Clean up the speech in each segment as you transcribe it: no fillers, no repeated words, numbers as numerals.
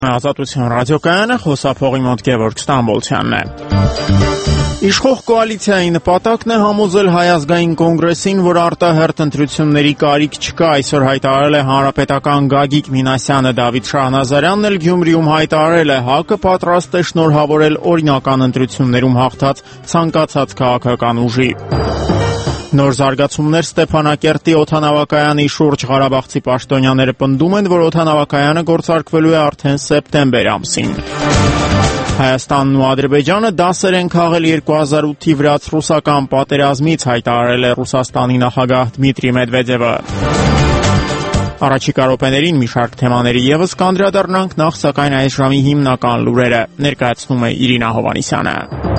Ազատություն ռադիոկայանը խոսափողի մոտ Գևորգ Ստամբոլցյանն է։ Իշխող կոալիցիայի նպատակն է համոզել Հայ ազգային կոնգրեսին, որ արտահերթ ընտրությունների կարիք չկա, այսօր հայտարարել է հանրապետական Գագիկ Մինասյանը։ Դավիթ Շահնազարյանն էլ Գյումրիում հայտարարել է, ՀԱԿ-ը պատրաստ է շնորհավորել օրինական ընտրություններում հաղթած ցանկացած քաղաքական ուժի։ Նոր զարգացումներ Ստեփանակերտի օդանավակայանի շուրջ ղարաբաղցի պաշտոնյաները պնդում են, որ օդանավակայանը գործարկվելու է արդեն սեպտեմբեր ամսին։ Հայաստանն ու Ադրբեջանը դասեր են քաղել 2008-ի վրաց-ռուսական պատերազմից, հայտարարել է Ռուսաստանի նախագահ Դմիտրի Մեդվեդևը։ Առաջիկա րոպեներին մի շարք թեմաների ևս կանդրադառնանք, նախ սակայն այս ժամի հիմնական լուրերը ներկայացնում է Իրինա Հովհաննիսյանը։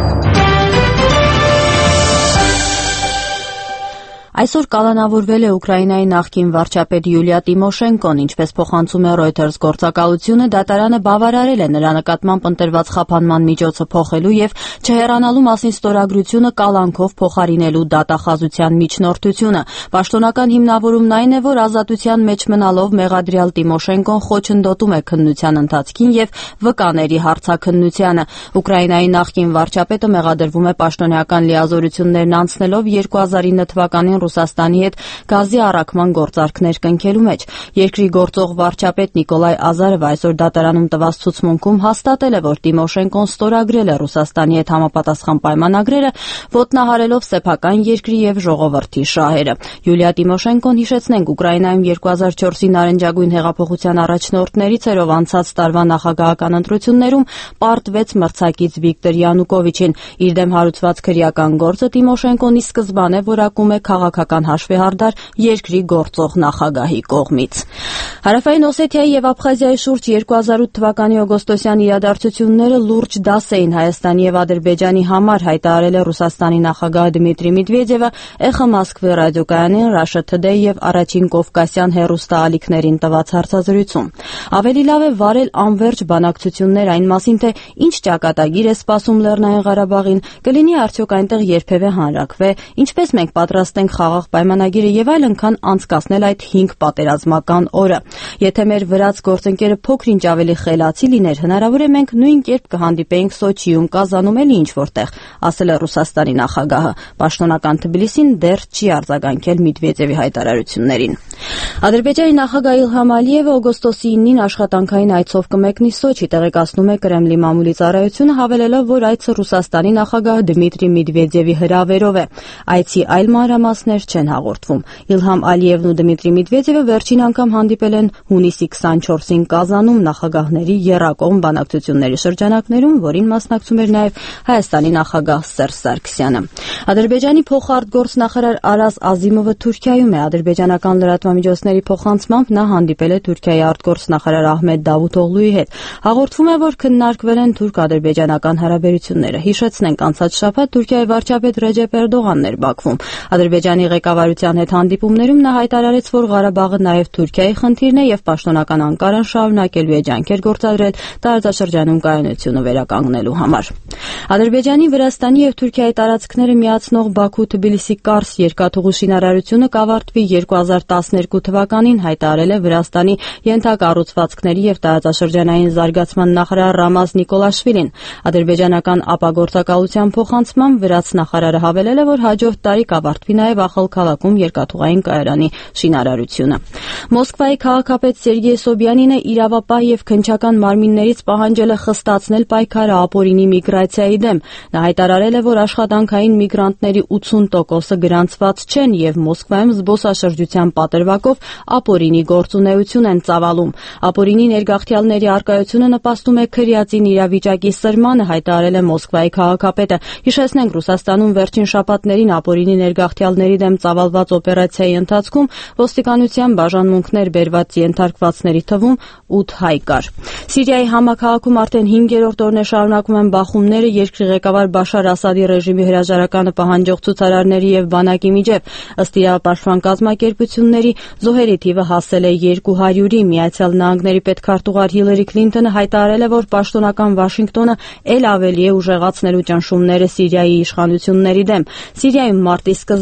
Այսօր կալանավորվել է Ուկրաինայի նախկին վարչապետ Յուլիա Տիմոշենկոն, ինչպես փոխանցում է Reuters գործակալությունը, դատարանը բավարարել է նրա նկատմամբ ընտրված խափանման միջոցը փոխելու եւ չհեռանալու մասին ստորագրությունը կալանքով փոխարինելու դատախազության միջնորդությունը։ Պաշտոնական հիմնավորումն այն է, որ ազատության մեջ մնալով մեղադրյալ Տիմոշենկոն խոչընդոտում է քննության ընթացքին եւ վկաների հարցաքննությանը։ Ուկրաինայի նախկին վարչապետը մեղադրվում է պաշտոնական լիազորություններն անցնելով 2009 թվականին Ռուսաստանի հետ գազի առաքման գործարքներ կնքելու մեջ։ Երկրի գործող վարչապետ Նիկոլայ Ազարովը այսօր դատարանում տված ցուցմունքում հաստատել է, որ Տիմոշենկոն ստորագրել է Ռուսաստանի հետ համապատասխան պայմանագրերը, ոտնահարելով սեփական երկրի եւ ժողովրդի շահերը։ Յուլիա Տիմոշենկոն, հիշեցնենք, Ուկրաինայում 2004-ի նարնջագույն հեղափոխության առաջնորդներից էր, ով անցած տարվա նախագահական ընտրություններում պարտվեց մրցակից Վիկտոր Յանուկովիչին։ Իր դեմ հարուցված քրեական գործը Տիմոշենկոնի սկզբանե որակում է քաղաքական հաշվեհարդար երկրի գործող նախագահի կողմից։ Հարավային Օսեթիայի եւ Աբխազիայի շուրջ 2008 թվականի օգոստոսյան իրադարձությունները լուրջ դաս էին Հայաստանի եւ Ադրբեջանի համար, հայտարարել է Ռուսաստանի նախագահ Դմիտրի Մեդվեդևը ԵԽ Մոսկվի ռադիոկայանին Russia Today եւ Առաջին Կովկասյան հեռուստաալիքներին տված հարցազրույցում։ Ավելի լավ է վարել անվերջ բանակցություններ այն մասին, թե ինչ ճակատագիր է սպասում Լեռնային Ղարաբաղին, կլինի արդյոք այնտեղ երբևէ հանրաքվե, ինչպես մենք պատրաստ ենք խաղաղ պայմանագիրը եւ այլն, քան անցկացնել այդ 5 պատերազմական օրը։ Եթե մեր վրաց գործընկերը փոքր-ինչ ավելի խելացի լիներ, հնարավոր է մենք նույն կերպ կհանդիպեինք Սոչիում, Կազանում, էլի ինչ որտեղ, ասել է Ռուսաստանի նախագահը։ Պաշտոնական Թբիլիսին դեռ չի արձագանքել Մեդվեդևի հայտարարություններին։ Ադրբեջանի նախագահ Իլհամ Ալիևը օգոստոսի 9-ին աշխատանքային այցով կմեկնի Սոչի, տեղեկացնում է Կրեմլի մամուլի ծառայությունը, հավելելով, որ այցը Ռուսաստանի նախագահ Դմիտրի Մեդվեդևի հրավերով է։ Այցի այլ մանրամասներ չեն հաղորդվում։ Իլհամ Ալիևն ու Դմիտրի Մեդվեդևը վերջին անգամ հանդիպել են հունիսի 24-ին Կազանում նախագահների եռակողմ բանակցությունների շրջանակներում, որին մասնակցում էր նաև Հայաստանի նախագահ Սերժ Սարգսյանը։ Ադրբեջանի փոխարտգործնախարար Արազ Ազիմովը Թուրքիայում է։ Ադրբեջանական լրատվամիջոցների փոխանցմամբ նա հանդիպել է Թուրքիայի արտգործնախարար Ահմեդ Դավութօղլուի հետ։ Հաղորդվում է, որ քննարկվել են թուրք-ադրբեջանական հարաբերությունները։ Հիշեցնենք, անցած շաբաթ Թուրքիայի վարչապետ Ռեջեփ Էրդողանն էր Բաքվում։ Ադրբեջանի ղեկավարության հետ հանդիպումներում նա հայտարարեց, որ Ղարաբաղը նաև Թուրքիայի խնդիրն է եւ պաշտոնական Անկարան շարունակելու է ջանքեր գործադրել տարածաշրջանում կայունությունը վերականգնելու համար։ Ադրբեջանի, Վրաստանի եւ Թուրքիայի տարածքները միացնող Բաքու-Թբիլիսի-Կարս երկաթուղու շինարարությունը կավարտվի 2012 թվականին, հայտարարել է Վրաստանի ենթակառուցվածքների եւ տարածաշրջանային զարգացման նախարար Ռամազ Նիկոլաշվիլին։ Ադրբեջանական ապագործակալության փոխանցմամբ վրաց նախարարը հավելել է, որ հաջորդ տարի կավարտվի նաև Ախալքալաքում երկաթուղային կայարանի շինարարությունը։ Մոսկվայի քաղաքապետ Սերգեյ Սոբյանինը իրավապահ եւ քննչական մարմիններից պահանջել է խստացնել պայքարը ապօրինի միգրացիայի դեմ։ Նա հայտարարել է, որ աշխատանքային միգրանտների 80%-ը գրանցված չեն եւ Մոսկվայում զբոսաշրջության պատրվակով ապօրինի գործունեություն են ծավալում։ Ապօրինի ներգաղթյալների առկայությունը նպաստում է քրեածին իրավիճակի սրմանը, հայտարարել է Մոսկվայի քաղաքապետը։ Հիշեցնենք, Ռուսաստանում վերջին շաբաթներին ապօրինի ներգաղթյալների դեմ ծավալված օպերացիայի ընթացքում ոստիկանության բաժանմունքներ բերված ենթարկվածների թվում 8 հայ կար։ Սիրիայի համաքաղաքում արդեն 5-րդ օրն է շարունակում են բախումները երկրի ղեկավար Բաշար Ասադի ռեժիմի հրաժարականը պահանջող ցուցարարների եւ բանակի միջև։ Ըստ իրավապաշտպան կազմակերպությունների զոհերի թիվը հասել է 200-ի։ Միացյալ Նահանգների պետքարտուղար Հիլարի Քլինտոնը հայտարարել է, որ պաշտոնական Վաշինգտոնը ել ավելի է ուժեղացնելու ճնշումները Սիրիայի իշխանությունների դեմ։ Սիրիայում մարտի սկզբից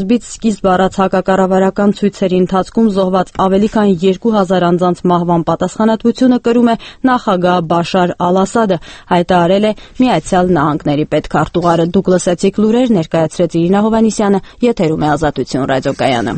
սկիզբ առած հակակառավարական ցույցերի ընթացքում զոհված ավելի քան 2000 անձանց մահվան պատասխանատվությունը կրում է նախագահ Բաշար Ալ-Ասադը, հայտարարել է Միացյալ Նահանգների պետքարտուղարը։ Դուգլասացիք լուրեր ներկայացրեց Իրինա Հովհաննիսյանը, եթերում է Ազատություն ռադիոկայանը։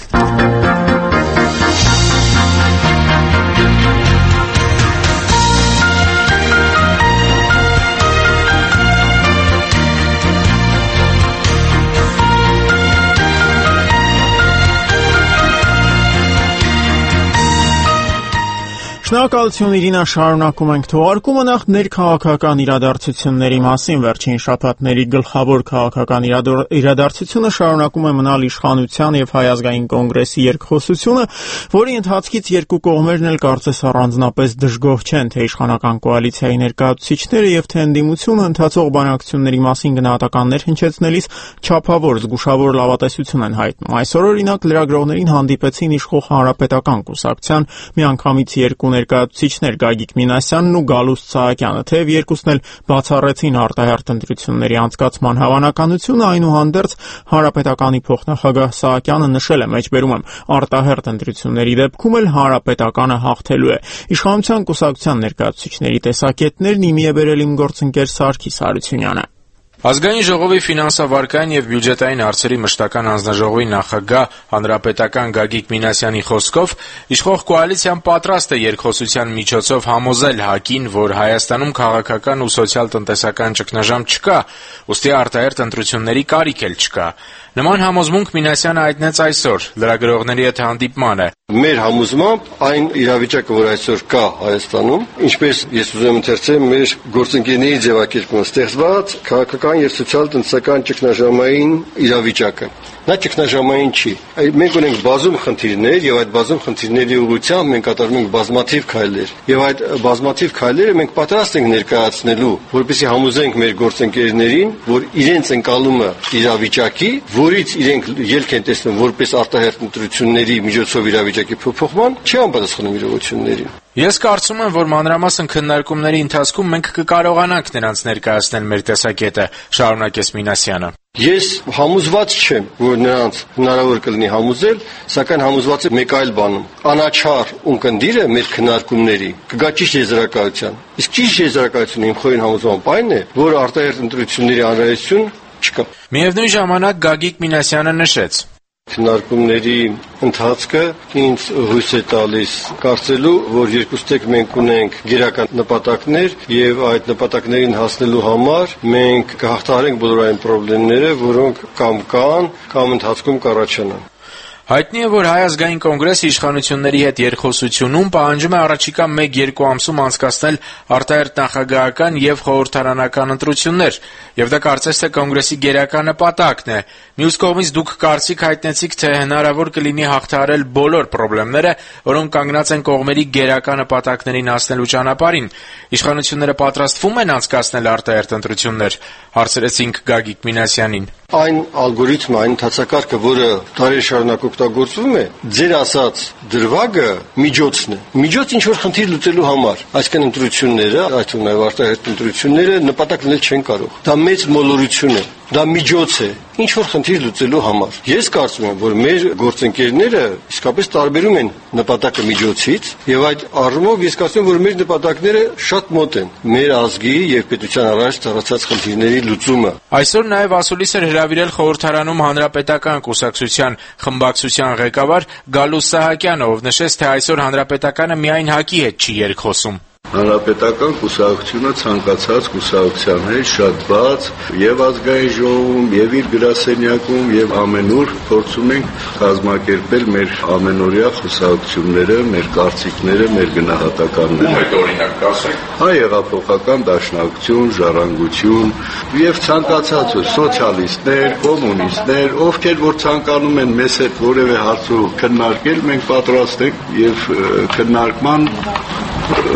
Շնորհակալություն Իրինա, շարունակում ենք թողարկումը նախ ներքաղաքական իրադարձությունների մասին։ Վերջին շաբաթների գլխավոր քաղաքական իրադարձությունը շարունակում է մնալ իշխանության եւ Հայ ազգային կոնգրեսի երկխոսությունը, որի ընթացքից երկու կողմերն էլ կարծես առանձնապես դժգոհ չեն, թե իշխանական կոալիցիայի ներկայացուցիչները եւ թե ընդդիմությունը ընթացող բանակցությունների մասին գնահատականներ հնչեցնելիս չափավոր զգուշավոր լավատեսություն են հայտնում։ Այսօր օրինակ լրագրողներին հանդիպեցին իշխող Հանրապետական կուսակցության միանգամից երկու ներկայացուցիչներ Գագիկ Մինասյանն ու Գալուստ Սահակյանը, թեև երկուսն էլ բացառեցին արտահերթ ընտրությունների անցկացման հավանականությունը, այնուհանդերձ Հանրապետականի փոխնախագահ Սահակյանը նշել է, մեջբերում եմ, արտահերթ ընտրությունների դեպքում էլ Հանրապետականը հաղթելու է։ Իշխանության կուսակցության ներկայացուցիչների տեսակետներն իմի է բերել իմ գործընկեր Սարգիս Հարությունյանը։ Ազգային ժողովի ֆինանսավարկային եւ բյուջետային հարցերի մշտական հանձնաժողովի նախագահ հանրապետական Գագիկ Մինասյանի խոսքով իշխող կոալիցիան պատրաստ է երկխոսության միջոցով համոզել ՀԱԿ-ին, որ Հայաստանում քաղաքական ու սոցիալ-տնտեսական ճգնաժամ չկա, ուստի արտահերթ ընտրությունների կարիք էլ չկա։ Նման համոզմունք Մինասյանը հայտնեց այսօր լրագրողների հետ հանդիպմանը։ Մեր համոզմամբ այն իրավիճակը, որ այսօր կա Հայաստանում, ինչպես ես ուզում եմ ընթերցել մեր գործընկերների ձևակերպումը, ստեղծված քաղաքական եւ սոցիալ-տնտեսական ճգնաժամային իրավիճակը։ Նա ճգնաժամային չի։ Մենք ունենք բազում խնդիրներ եւ այդ բազում խնդիրների ուղղությամբ մենք կատարում ենք բազմաթիվ քայլեր։ Եվ այդ բազմաթիվ քայլերը մենք պատրաստ ենք ներկայացնելու, որպեսզի համոզենք մեր գործընկերներին, որ իրենց ընկալումը իրավիճակի, որից իրենք ելք են տեսնում որպես արտահերթ ընտրությունների միջոցով իրավիճակի փոփոխման, չի անպատասխանում իրողություններին։ Ես կարծում եմ, որ մանրամասն քննարկումների ընթացքում մենք կկարողանանք նրանց ներկայացնել մեր տեսակետը, շարունակեց Մինասյանը։ Ես համոզված չեմ, որ նրանց հնարավոր կլինի համոզել, սակայն համոզված եմ մեկ այլ բանում։ Անաչառ ունկնդիրը մեր քննարկումների կգա ճիշտ եզրակացության։ Իսկ ճիշտ եզրակացությունը իմ խորին համոզմամբ այն է, որ արտահերթ ընտրությունների անհրաժեշտություն չկա։ Միևնույն ժամանակ Գագիկ Մինասյանը նշեց. Քննարկումների ընթացքը ինձ հույս է տալիս կարծելու, որ երկուստեք մենք ունենք գերական նպատակներ եւ այդ նպատակներին հասնելու համար մենք կհաղթահարենք բոլոր այն խնդիրները, որոնք կամ կան, կամ ընթացքում կառաջանան։ Հայտնի է, որ Հայ ազգային կոնգրեսը իշխանությունների հետ երկխոսությունում պահանջում է առաջիկա 1-2 ամսում անցկացնել արտահերթ նախագահական եւ խորհրդարանական ընտրություններ, եւ դա կարծես թե կոնգրեսի գերական նպատակն է։ Մյուս կողմից դուք կարծիք հայտնեցիք, թե հնարավոր կլինի հաղթահարել բոլոր խնդիրները, որոնք կանգնած են կողմերի գերական նպատակներին հասնելու ճանապարհին։ Իշխանությունները պատրաստվում են անցկացնել արտահերթ ընտրություններ, հարցրեցինք Գագիկ Մինասյանին։ Այն ալգորիթմը, այն ընթացակարգը, որը տարի շարունակ օգտագործվում է, ձեր ասած դրվագը միջոցն է։ Միջոց ինչ որ խնդիր լուծելու համար, այսինքն ընտրությունները, այդ թվում նաև արտահերթ ընտրությունները նպատակ լինել չեն կարող։ Դա մեծ մոլորություն է։ Դա միջոց է ինչ որ խնդիր լուծելու համար։ Ես կարծում եմ, որ մեր գործընկերները իսկապես տարբերում են նպատակը միջոցից, եւ այդ առումով ես կարծում եմ, որ մեր նպատակները շատ մոտ են մեր ազգի եւ պետության առաջ ծառացած խնդիրների լուծումը։ Այսօր նաև ասուլիս էր հրավիրել խորհրդարանում Հանրապետական կուսակցության խմբակցության ղեկավար Գալուստ Սահակյանը, ով նշեց, թե այսօր Հանրապետականը միայն ՀԱԿ-ի հետ չի երկխոսում։ Հանրապետական կուսակցությունը ցանկացած կուսակցության հետ շատ բաց եւ ազգային ժողովում եւ իր գրասենյակում եւ ամենուր փորձում ենք կազմակերպել մեր ամենօրյա խոսակցությունները, մեր կարծիքները, մեր գնահատականները։ Այդ օրինակ կասեք։ Հեղափոխական դաշնակցություն, ժառանգություն եւ ցանկացած սոցիալիստներ, կոմունիստներ, ովքեր որ ցանկանում են մեզ հետ որևէ հարցով քննարկել, մենք պատրաստ ենք եւ քննարկման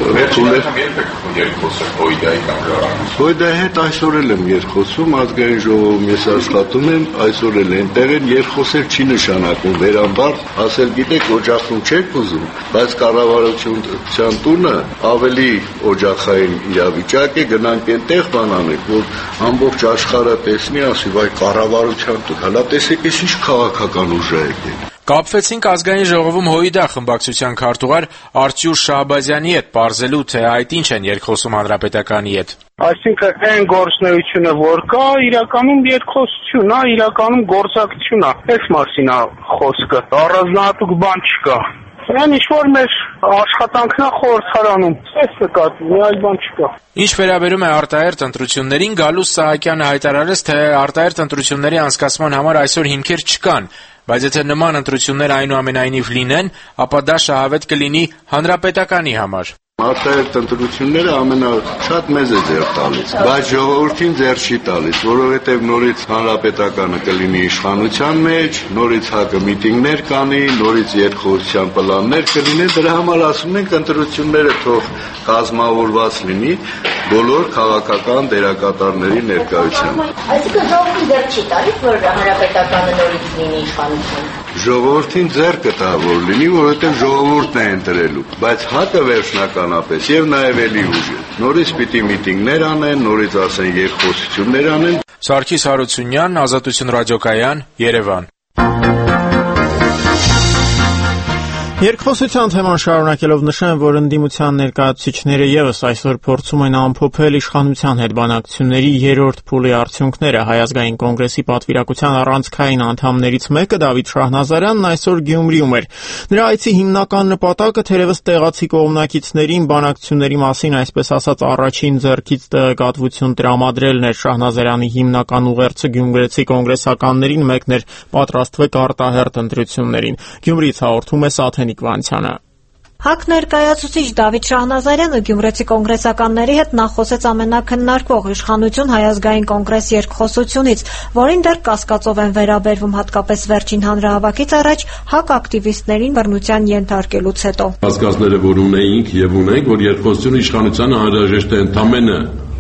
Հույդայի հետ այսօր էլ եմ երկխոսում, ազգային ժողովում ես աշխատում եմ, այսօր էլ այնտեղ են, երկխոսել չի նշանակում վերամբար, ասել գիտեք օջախում չեք ուզում, բայց կառավարության տունը ավելի օջախային իրավիճակ է, գնանք այնտեղ բան անենք, որ ամբողջ աշխարհը տեսնի, ասի վայ կառավարության տուն, հələ տեսեք էս ինչ քաղաքական ուժ է եկել։ Կապվեցինք ազգային ժողովում ՀՅԴ խմբակցության քարտուղար Արտյուշ Շահբազյանի հետ, պարզելու թե այդ ինչ են երկխոսում հանրապետականի հետ։ Այսինքն այն գործունեությունը, որ կա, իրականում երկխոսություն է, իրականում գործակցություն է։ Այս մասին է խոսքը։ Առանձնահատուկ բան չկա։ Այն ինչ-որ մեր աշխատանքն է խորհրդարանում։ Այս նկատի, մի այլ բան չկա։ Ինչ վերաբերում է արտահերթ ընտրություններին, Գալուս Սահակյանը հայտարարեց, թե արտահերթ ընտրությունների անցկացման համար այսօր հիմքեր չկան, բայց եթե նման ընտրություններ այնուամենայնիվ լինեն, ապա դա շահավետ կլինի հանրապետականի համար։ Արտահերթ ընտրությունները ամենաշատ մեզ է ձեռ տալիս, բայց ժողովրդին ձեռ չի տալիս, որովհետև նորից հանրապետականը կլինի իշխանության մեջ, նորից ՀԱԿ-ը միտինգներ կանի, նորից երկխոսության պլաններ կլինեն, դրա համար ասում ենք ընտրությունները թող կազմավորված լինի բոլոր քաղաքական դերակատարների ներկայությամբ։ Այսինքն ժողովրդին ձեռ չի տալիս, որ հանրապետականը նորից լինի իշխանություն։ Ժողովրդին ձեռ կտա, որ լինի, որովհետև ժողովուրդն է ընտրելու, բայց ՀԱԿ-ը վերջնականապես եւ նաեւ էլի ուժը։ Նորից պիտի միտինգներ անեն, նորից ասեն երկխոսություններ անեն։ Սարգիս Հարությունյան, Ազատություն ռադիոկայան, Երևան։ Երկխոսության թեման շարունակելով նշեմ, որ ընդդիմության ներկայացուցիչները ևս այսօր փորձում են ամփոփել իշխանության հետ բանակցությունների երրորդ փուլի արդյունքները։ Հայ ազգային կոնգրեսի պատվիրակության առանցքային անդամներից մեկը Դավիթ Շահնազարյանն այսօր Գյումրիում էր։ Նրա այցի հիմնական նպատակը թերևս տեղացի կողմնակիցներին բանակցությունների մասին, այսպես ասած, առաջին ձեռքից տեղեկատվություն տրամադրելն էր։ Շահնազարյանի հիմնական ուղերձը գյումրեցի կոնգրեսականներին մեկն էր՝ պատրաստվեք արտահերթ ընտրություններին։ Գյումրիից հաղորդում է Սաթեն ՀԱԿ ներկայացուցիչ Դավիթ Շահնազարյանը գյումրեցի կոնգրեսականների հետ նախոսեց ամենակննարկվող իշխանություն Հայ ազգային կոնգրես երկխոսությունից, որին դեռ կասկածով են վերաբերվում հատկապես վերջին հանրահավաքից առաջ ՀԱԿ ակտիվիստներին բռնության ենթարկելուց հետո։ Կասկածները, որ ունեինք եւ ունենք, որ երկխոսությունը իշխանությանը անհրաժեշտ է ընդամենը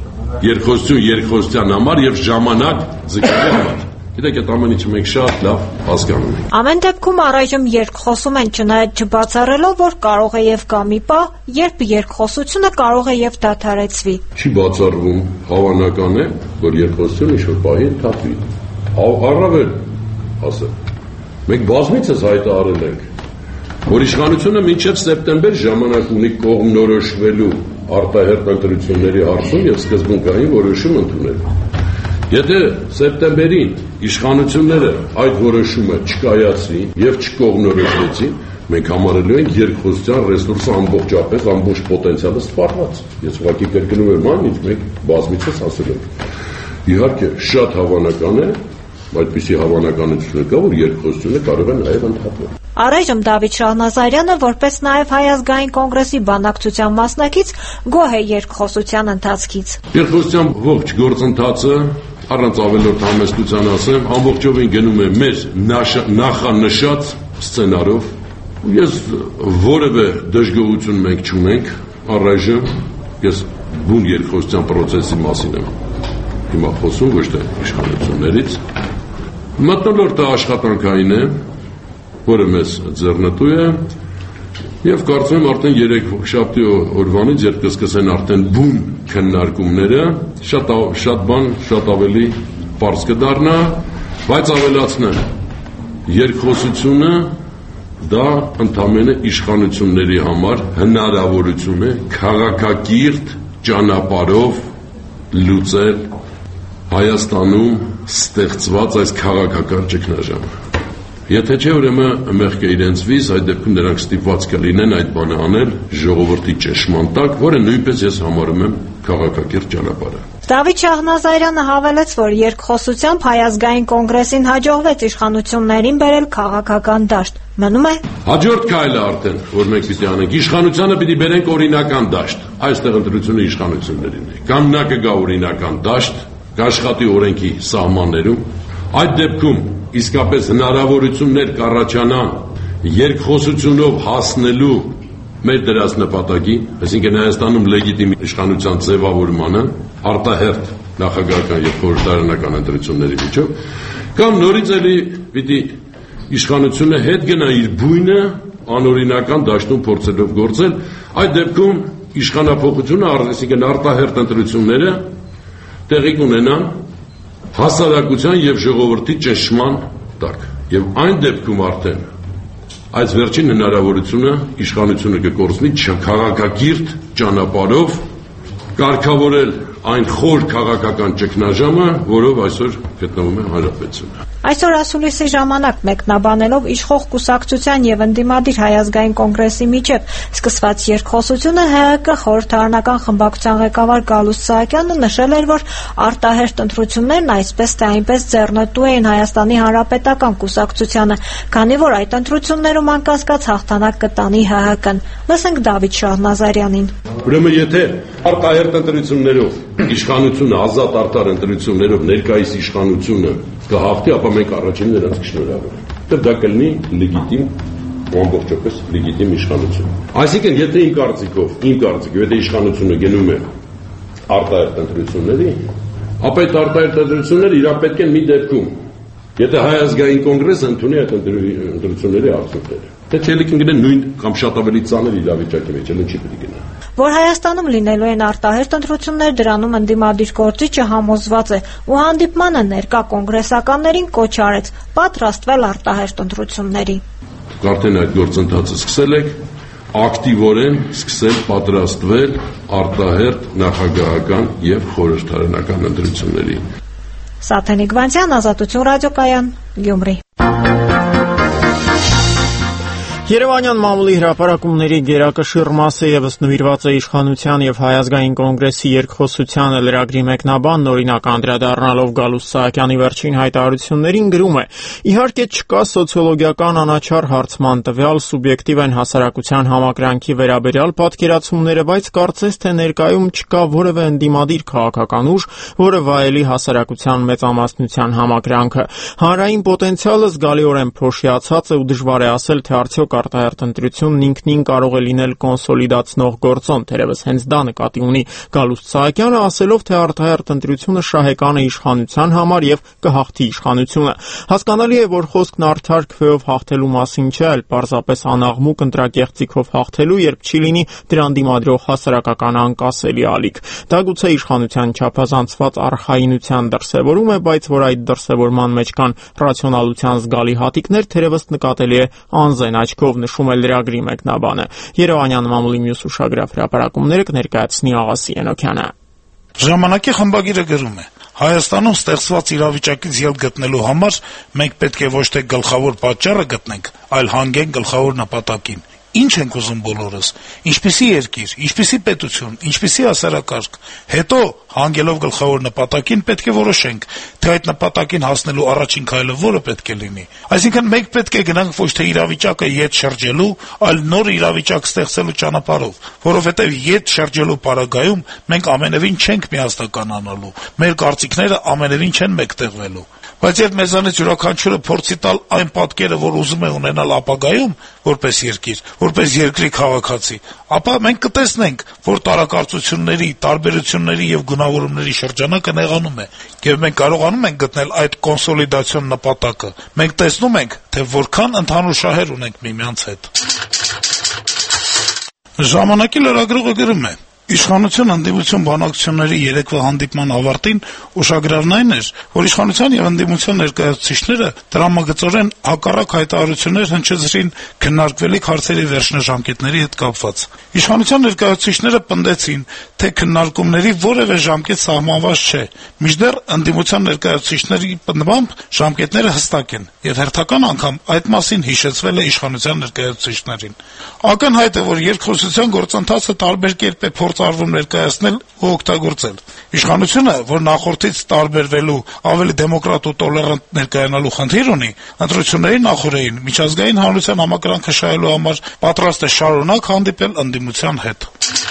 երկխոսության համար եւ ժամանակ ձգելու համար։ Գիտեք, այդ ամեն ինչը մենք շատ լավ հասկանում ենք։ Ամեն դեպքում առայժմ երկխոսում են, չնայած չբացառելով, որ կարող է եւ կա մի պահ, երբ երկխոսությունը կարող է եւ դադարեցվի։ Չի բացառվում, հավանական է, որ երկխոսությունը ինչ-որ պահի ընդհատվի։ Առավել ասեմ, մենք բազմիցս հայտարարել ենք, որ իշխանությունը մինչև սեպտեմբեր ժամանակ ունի կողմնորոշվելու արտահերթ ընտրությունների հարցում եւ սկզբունքային որոշում ընդունելու։ Եթե սեպտեմբերին իշխանությունները այդ որոշումը չկայացրին եւ չկողմնորոշվեցին, մենք համարելու ենք երկխոսության ռեսուրսը ամբողջապես ամբողջ պոտենցիալը սպառված։ Ես ուղղակի կրկնում եմ այն, ինչ մենք բազմիցս ասել ենք։ Իհարկե, շատ հավանական է, այդպիսի հավանականություն կա, որ երկխոսությունը կարող է նաեւ ընդհատվել։ Առայժմ Դավիթ Շահնազարյանը, որպես նաև Հայ ազգային կոնգրեսի բանակցության մասնակից, գոհ է երկխոսության ընթացքից։ Երկխոսության ողջ գործընթացը, առանց ավելորդ համեստության ասեմ, ամբողջովին գնում է մեր նախանշած սցենարով։ Ես որևէ դժգոհություն մենք չունենք առայժմ, ես բուն երկխոսության process-ի մասին եմ հիմա խոսում, ոչ թե իշխանություններից։ Մթնոլորտը աշխատանքային է, որը մեզ ձեռնտու է, եւ կարծում եմ արդեն 3 շաբթի օրվանից, երբ կսկսեն արդեն բուն քննարկումները, շատ բան, շատ ավելի պարզ կդառնա, բայց ավելացնեմ, երկխոսությունը դա ընդամենը իշխանությունների համար հնարավորություն է քաղաքակիրթ ճանապարհով լուծել Հայաստանում ստեղծված այս քաղաքական ճգնաժամը։ Եթե չէ, ուրեմն մեղքը իրենցվից, այդ դեպքում նրանք ստիպված կլինեն այդ բանը անել ժողովրդի ճնշման տակ, որը նույնպես ես համարում եմ քաղաքակիրթ ճանապարհը։ Դավիթ Շահնազարյանը հավելեց, որ երկխոսությամբ Հայ ազգային կոնգրեսին հաջողվեց իշխանություններին բերել քաղաքական դաշտ։ Մնում է հաջորդ քայլը արդեն, որ մենք պիտի անենք, իշխանությանը պիտի բերենք օրինական դաշտ։ Այստեղ ընտրությունը իշխանություններին է։ Կամ նա կգա օրինական դաշտ, կաշխատի օրենքի սահմաններում, այդ դեպքում իսկապես հնարավորություններ կառաջանան երկխոսությունով հասնելու մեր դրած նպատակի, այսինքն Հայաստանում լեգիտիմ իշխանության ձևավորմանը, արտահերթ նախագահական եւ խորհրդարանական ընտրությունների միջով, կամ նորից էլի պիտի իշխանությունը հետ գնա իր բույնը անօրինական դաշտում փորձելով գործել, այդ դեպքում իշխանափոխությունը, այսինքն արտահերթ ընտրությունները տեղի կունենան հասարակության եւ ժողովրդի ճնշման տակ, եւ այն դեպքում արդեն այս վերջին հնարավորությունը իշխանությունը կկորցնի քաղաքակիրթ ճանապարհով կարգավորել այն խոր քաղաքական ճգնաժամը, որով այսօր գտնվում է հանրապետությունը։ Այսօր ասուլիսի ժամանակ մեկնաբանելով իշխող կուսակցության եւ ընդդիմադիր Հայ ազգային կոնգրեսի միջև սկսված երկխոսությունը ՀՀԿ խորհրդարանական խմբակցության ղեկավար Գալուստ Սահակյանը նշել էր, որ արտահերթ ընտրություններն այսպես թե այնպես ձեռնտու էին Հայաստանի Հանրապետական կուսակցությանը, քանի որ այդ ընտրություններում անկասկած հաղթանակ կտանի ՀՀԿ-ն։ Լսենք Դավիթ Շահնազարյանին։ Ուրեմն եթե արտահերթ ընտրություններով իշխանությունը ազատ արտար ընտրություններով ներկայիս իշխանությունը կհաղթի, ապա մենք առաջին նրանց կշնորհավորենք։ Դա կլինի լեգիտիմ, ամբողջապես լեգիտիմ իշխանություն։ Այսինքն, եթե իմ կարծիքով, եթե իշխանությունը գնում է արտահերթ ընտրությունների, ապա այդ արտահերթ ընտրությունները իրար պետք են մի դեպքում, եթե Հայ ազգային կոնգրեսը ընդունի այդ ընտրությունների արդյունքները։ Թե չէ կգնեն նույն կամ շատ ավելի ծանր իրավիճակի մեջ, ինչի պետք է գնա։ Որ Հայաստանում լինելու են արտահերթ ընտրություններ, դրանում ընդդիմադիր գործիչը համոզված է ու հանդիպմանը ներկա կոնգրեսականներին կոչ արեց պատրաստվել արտահերթ ընտրությունների։ Արդեն այդ գործընթացը սկսել եք, ակտիվորեն սկսել պատրաստվել արտահերթ նախագահական եւ խորհրդարանական ընտրությունների։ Սաթենիկ Վանցյան, Ազատություն ռադիոկայան, Գյումրի։ Երևանյան մամուլի հրապարակումների գերակշիռ մասը ևս նվիրված է իշխանության եւ Հայ ազգային կոնգրեսի երկխոսությանը, լրագրի մեկնաբանն օրինակ անդրադառնալով Գալուստ Սահակյանի վերջին հայտարարություններին գրում է. Իհարկե չկա սոցիոլոգիական անաչառ հարցման տվյալ, սուբյեկտիվ են հասարակության համակրանքի վերաբերյալ պատկերացումները, բայց կարծես թե ներկայում չկա որևէ ընդդիմադիր քաղաքական ուժ, որը վայելի հասարակության մեծամասնության համակրանքը։ Հանրային պոտենցիալը զգալիորեն փոշիացած է ու դժվար է ասել, թե արդյոք արտահերթ ընտրությունն ինքնին կարող է լինել կոնսոլիդացնող գործոն, թերևս հենց դա նկատի ունի Գալուստ Սահակյանը, ասելով, թե արտահերթ ընտրությունը շահեկան է իշխանության համար եւ կհաղթի իշխանությունը։ Հասկանալի է, որ խոսքն արդար քվեով հաղթելու մասին չէ, այլ պարզապես անաղմուկ ընտրակեղծիքով հաղթելու, երբ չի լինի դրան դիմադրող հասարակական անկասելի ալիք։ Դա գուցե իշխանության չափազանցված արխայինության դրսևորում է, բայց որ այդ դրսևորման մեջ կան ռացիոնալության զգալի հատիկներ, թերևս նկատելի է անզեն աչքով, նշում է լրագրի մեկնաբանը։ Երևանյան մամուլի մյուս ուշագրավ հրապարակումները կներկայացնի Աղասի Ենոքյանը։ Ժամանակի խմբագիրը գրում է. Հայաստանում ստեղծված իրավիճակից ելք գտնելու համար մենք պետք է ոչ թե գլխավոր պատճառը գտնենք, այլ հանգենք գլխավոր նպատակին։ Ինչ ենք ուզում բոլորս, ինչպիսի երկիր, ինչպիսի պետություն, ինչպիսի հասարակարգ, հետո հանգելով գլխավոր նպատակին պետք է որոշենք, թե այդ նպատակին հասնելու առաջին քայլը որը պետք է լինի։ Այսինքն մենք պետք է գնանք ոչ թե իրավիճակը ետ շրջելու, այլ նոր իրավիճակ ստեղծելու ճանապարհով, որովհետև ետ շրջելու պարագայում մենք ամենևին չենք միասնականանալու, մեր կարծիքները ամենևին չեն մեկտեղվելու։ Բայց երբ մեզանից յուրաքանչյուրը փորձի տալ այն պատկերը, որ ուզում է ունենալ ապագայում, որպես երկիր, որպես երկրի քաղաքացի, ապա մենք կտեսնենք, որ տարակարծությունների, տարբերությունների եւ գունավորումների շրջանակը նեղանում է, եւ մենք կարողանում ենք գտնել այդ կոնսոլիդացիոն նպատակը։ Մենք տեսնում ենք, թե որքան ընդհանուր շահեր ունենք միմյանց հետ։ Ժամանակի լրագրողը գրում է. Իշխանություն ընդդիմություն բանակցությունների երեկվա հանդիպման ավարտին ուշագրավն այն էր, որ իշխանության եւ ընդդիմության ներկայացուցիչները տրամագծորեն հակառակ հայտարարություններ հնչեցրին քննարկվելիք հարցերի վերջնաժամկետների հետ կապված։ Իշխանության ներկայացուցիչները պնդեցին, թե քննարկումների որևէ ժամկետ սահմանված չէ, մինչդեռ ընդդիմության ներկայացուցիչների պնդմամբ ժամկետները հստակ են, եւ հերթական անգամ այդ մասին հիշեցվել է իշխանության ներկայացուցիչներին։ Ակնհայտ է, որ երկխոսության գործընթացը տարբեր կերպ է փորձարվում ներկայացնել ու օգտագործել։ Իշխանությունը, որ նախորդից տարբերվելու, ավելի դեմոկրատ ու տոլերանտ ներկայանալու խնդիր ունի, ընտրությունների նախօրեին միջազգային հանրության համակրանքը շահելու համար պատրաստ է շարունակ հանդիպել ընդդիմության հետ։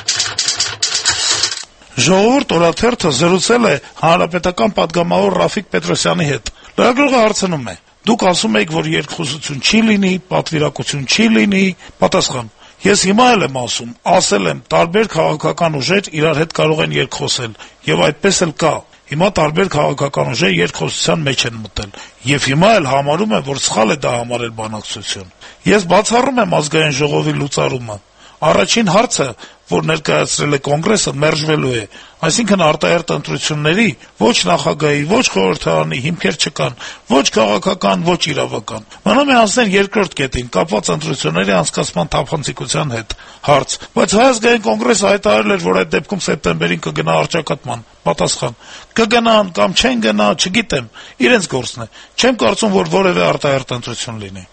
Ժողովուրդ օրաթերթը զրուցել է հանրապետական պատգամավոր Ռաֆիկ Պետրոսյանի հետ։ Լրագրողը հարցնում է. Դուք ասում եք, որ երկխոսություն չի լինի, պատվիրակություն չի լինի, պատասխան. Ես հիմա էլ եմ ասում, ասել եմ, տարբեր քաղաքական ուժեր իրար հետ կարող են երկխոսել, եւ այդպես էլ կա։ Հիմա տարբեր քաղաքական ուժեր երկխոսության մեջ են մտել, եւ հիմա էլ համարում եմ, որ սխալ է դա համարել բանակցություն։ Ես բացառում եմ ազգային ժողովի լուծարումը։ Առաջին հարցը, որ ներկայացրել է կոնգրեսը, մերժվելու է, այսինքն արտահերթ ընտրությունների ոչ նախագահի, ոչ խորհրդարանի հիմքեր չկան, ոչ քաղաքական, ոչ իրավական։ Մնում է անցնել երկրորդ կետին, կապված ընտրությունների անցկացման թափանցիկության հետ։ Հարց. բայց Հայ ազգային կոնգրեսը հայտարարել էր, որ այդ դեպքում սեպտեմբերին կգնա առճակատման։ Պատասխան. կգնան կամ չեն գնա, չգիտեմ, իրենց գործն է։ Չեմ կարծում, որ որևէ արտահերթ ընտրություն լինի։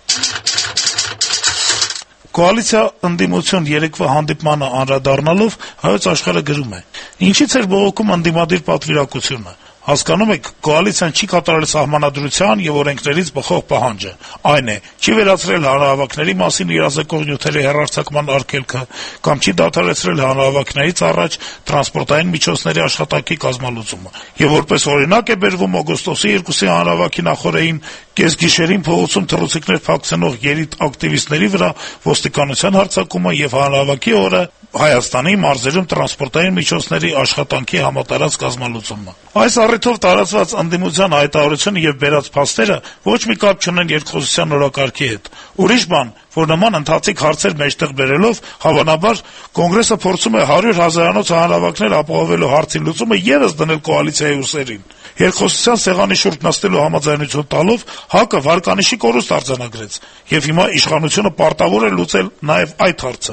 Կոալիցիա ընդդիմություն երեկվա հանդիպմանը անդրադառնալով Հայոց Աշխարհը գրում է. ինչից էր բողոքում ընդդիմադիր պատվիրակությունը։ Հասկանում եք, կոալիցիան չի կատարել սահմանադրության եւ օրենքներից բխող պահանջը։ Այն է, չի վերացրել հանրահավաքների մասին իրազեկող նյութերի հեռարձակման արգելքը, կամ չի դադարեցրել հանրահավաքներից առաջ տրանսպորտային միջոցների աշխատանքի կազմալուծումը։ Եվ որպես օրինակ է բերվում օգոստոսի 2-ի հանրահավաքի նախօրեին կեսգիշերին փողոցում թռուցիկներ փակցնող երիտ ակտիվիստների վրա ոստիկանության հարձակումը եւ հանրահավաքի օրը Հայաստանի մարզերում տրանսպորտային միջոցների աշխատանքի համատարած կազմալուծումը։ Այս առիթով տարածված ընդդիմության հայտարարությունը եւ բերած փաստերը ոչ մի կապ չունեն երկխոսության օրակարգի հետ։ Ուրիշ բան, որ նման ընթացիկ հարցեր մեջտեղ բերելով, հավանաբար կոնգրեսը փորձում է 100,000-անոց հանրահավաքներ ապահովելու հարցի լուծումը եւս դնել կոալիցիայի ուսերին։ Երկխոսության սեղանի շուրջ նստելու համաձայնություն տալով ՀԱԿ-ը վարկանիշի կորուստ արձանագրեց, եւ հիմա իշխանությունը պարտավոր է լուծել նաեւ այդ հարցը։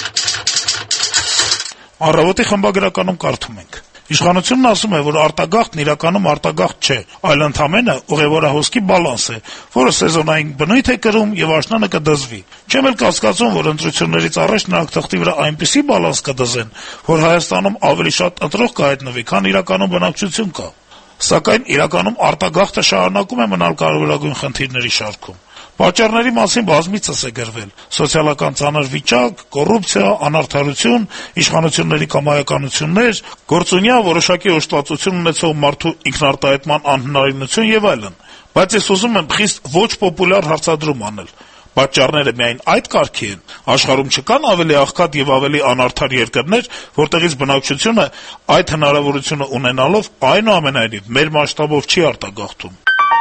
Առավոտի խմբագրականում կարդում ենք. Իշխանությունն ասում է, որ արտագաղթն իրականում արտագաղթ չէ, այլ ընդամենը ուղևորահոսքի բալանս է, որը սեզոնային բնույթ է կրում եւ աշնանը կդզվի։ Չեմ էլ կասկածում, որ ընտրություններից առաջ նրանք թղթի վրա այնպիսի բալանս կդզեն, որ Հայաստանում ավելի շատ ընտրող կհայտնվի, քան իրականում բնակչություն կա։ Սակայն իրականում արտագաղթը շարունակում է մնալ կարևորագույն խնդիրների շարքում։ Պատճառների մասին բազմիցս է գրվել. սոցիալական ծանր վիճակ, կոռուպցիա, անարդարություն, իշխանությունների կամայականություններ, գործունյա որոշակի օժտվածություն ունեցող մարդու ինքնարտահայտման անհնարինություն եւ այլն։ Բայց ես ուզում եմ խիստ ոչ պոպուլյար հարցադրում անել. պատճառները միայն այդ կարգի են։ Աշխարհում չկան ավելի աղքատ եւ ավելի անարդար երկրներ, որտեղից բնակչությունը այդ հնարավորությունը ունենալով այնուամենայնիվ մեր մասշտաբով չի արտագաղթում։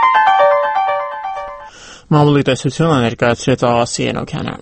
Մամուլի տեսությունը ներկայացրեց Աղասի Ենոքյանը։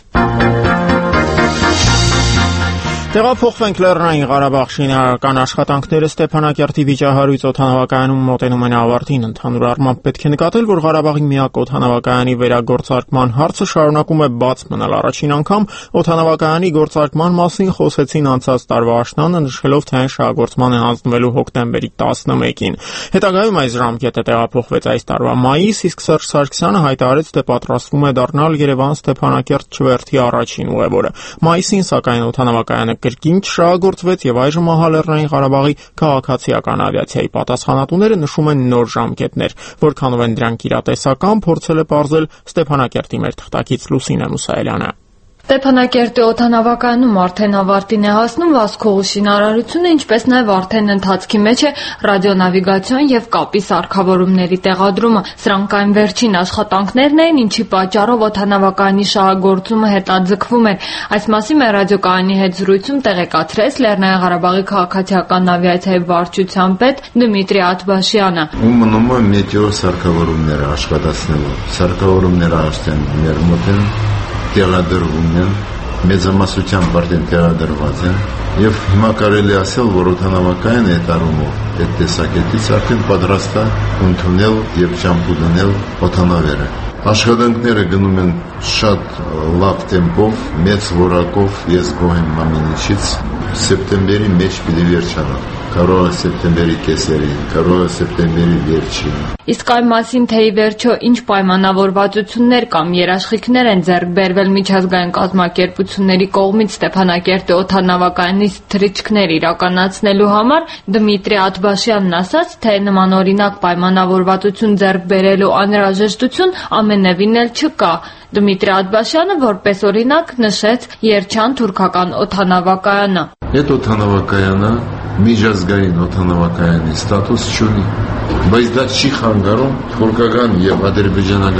Տեղափոխվենք Լեռնային Ղարաբաղ շինարարական աշխատանքները Ստեփանակերտի վիճահարույց օդանավակայանում մոտենում են ավարտին։ Ընդհանուր առմամբ պետք է նկատել, որ Ղարաբաղի միակ օդանավակայանի վերագործարկման հարցը շարունակում է բաց մնալ։ Առաջին անգամ օդանավակայանի գործարկման մասին խոսեցին անցած տարվա աշնանը, նշելով, թե այն շահագործման է հանձնվելու հոկտեմբերի 11-ին։ Հետագայում այս ժամկետը տեղափոխվեց այս տարվա մայիս, իսկ Սերժ Սարգսյանը հայտարարեց, թե պատրաստվում է դառնալ Երևան-Ստեփանակերտ չվերթի առաջին ուղևորը։ Մայիսին, սակայն, օդանավակայանը կրկին չշահագործվեց եւ այժմ Լեռնային Ղարաբաղի քաղաքացիական ավիացիայի պատասխանատուները նշում են նոր ժամկետներ, որքանով են դրանք իրատեսական, փորձել է պարզել Ստեփանակերտի մեր թղթակից Լուսինե Մուսայելյանը։ Ստեփանակերտի օդանավակայանում արդեն ավարտին է հասնում վազքողու շինարարությունը, ինչպես նաև արդեն ընթացքի մեջ է ռադիոնավիգացիոն եւ կապի սարքավորումների տեղադրումը։ Սրանք այն վերջին աշխատանքներն էին, ինչի պատճառով օդանավակայանի շահագործումը հետաձգվում էր։ Այս մասին մեր ռադիոկայանի հետ զրույցում տեղեկացրեց Լեռնային Ղարաբաղի քաղաքացիական ավիացիայի վարչության պետ Դմիտրի Աթբաշյանը։ Ու մնում է մեթեո սարքավորումները աշխատացնելու։ Սարքավորումները արդեն մեր մոտ են տեղադրվում են, մեծամասնությամբ արդեն տեղադրված են եւ հիմա կարելի ասել, որ օդանավակայանը այդ առումով այդ տեսակետից արդեն պատրաստ է ընդունել եւ շամփու դնել օդանավերը։ Աշխատանքները գնում են շատ լավ տեմպով, մեծ որակով, ես գոհ եմ ամեն ինչից։ Սեպտեմբերի մեջ պիտի վերջանա։ Կարող է սեպտեմբերի կեսերին, կարող է սեպտեմբերի վերջին։ Իսկ այն մասին, թե ի վերջո ինչ պայմանավորվածություններ կամ երաշխիքներ են ձեռք բերվել միջազգային կազմակերպությունների կողմից Ստեփանակերտի օդանավակայանից թռիչքներ իրականացնելու համար, Դմիտրի Աթբաշյանն ասաց, թե նմանօրինակ պայմանավորվածություն ձեռք բերելու անհրաժեշտություն ամենևին էլ չկա։ Դմիտրի Աթբաշյանը որպես օրինակ նշեց Երջան թուրքական օդանավակայանը։ Այդ օդանավակայանը միջազգային օդանավակայանի ստատուս չունի, բայց դա չի խանգարում թուրքական եւ ադրբեջանական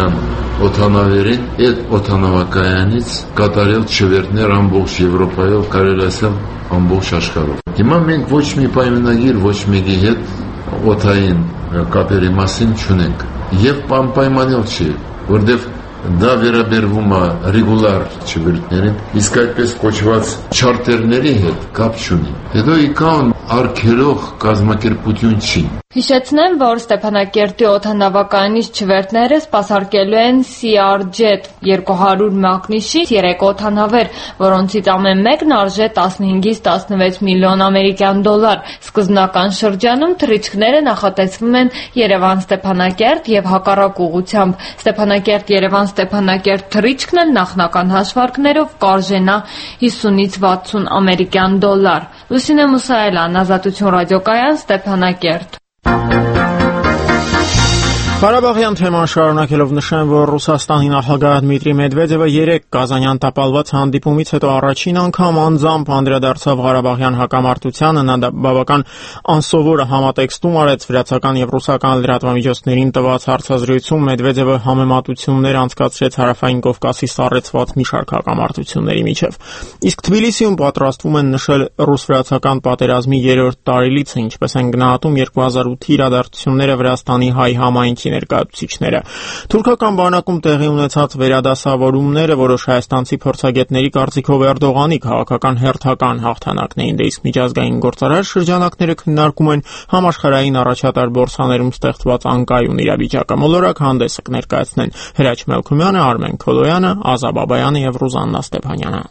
օդանավերին, այդ օդանավակայանից կատարել չվերթներ ամբողջ Եվրոպայով, կարելի ասել ամբողջ աշխարհով։ Հիմա մենք ոչ մի պայմանագիր, ոչ մեկի հետ օդային կապերի մասին չունենք։ Եվ պայմանել չի, որտեղ դա վերաբերվում է ռեգուլար չվերթներին, իսկ այդպես կոչված չարտերների հետ կապ չունի։ Հետո իկան արգելող կազմակերպություն չի։ Հիշեցնեմ, որ Ստեփանակերտի օդանավակայանից չվերթները սպասարկելու են CRJ 200 մակնիշի 3 օդանավեր, որոնցից ամեն մեկն արժե 15-ից 16 միլիոն ամերիկյան դոլար։ Սկզբնական շրջանում թռիչքները նախատեսվում են Երևան-Ստեփանակերտ եւ հակառակ ուղղությամբ։ Ստեփանակերտ-Երևան-Ստեփանակերտ թռիչքն էլ նախնական հաշվարկներով կարժենա 50-ից 60 ամերիկյան դոլար։ Լուսինե Մուսայելյան, Ազատություն ռադիոկայան, Ստեփանակերտ։ Ղարաբաղյան թեման շարունակելով նշեմ, որ Ռուսաստանի նախագահ Դմիտրի Մեդվեդևը 3 Կազանյան տապալված հանդիպումից հետո առաջին անգամ անձամբ անդրադարձավ Ղարաբաղյան հակամարտությանը, նա բավական անսովոր համատեքստում արեց վրացական եւ ռուսական լրատվամիջոցներին տված հարցազրույցում Մեդվեդևը համեմատություններ անցկացրեց Հարավային Կովկասի սառեցված մի շարք հակամարտությունների միջև։ Իսկ Թբիլիսիում պատրաստվում են նշել ռուս-վրացական պատերազմի 3-րդ տարելիցը, ինչպես են գնահատում 2008-ի իրադարձությունները Վրաստանի հայ համայնքի ներկայացուցիչները։ Թուրքական բանակում տեղի ունեցած վերադասավորումները որոշ հայաստանցի փորձագետների կարծիքով Էրդողանի քաղաքական հերթական հաղթանակն էին, իսկ միջազգային գործարար շրջանակները քննարկում են համաշխարհային առաջատար բորսաներում ստեղծված անկայուն իրավիճակը։ Մոլորակ հանդեսը կներկայացնեն Հրաչ Մելքումյանը, Արմեն Քոլոյանը, Ազա Բաբայանը եւ Ռուզաննա Ստեփանյանը։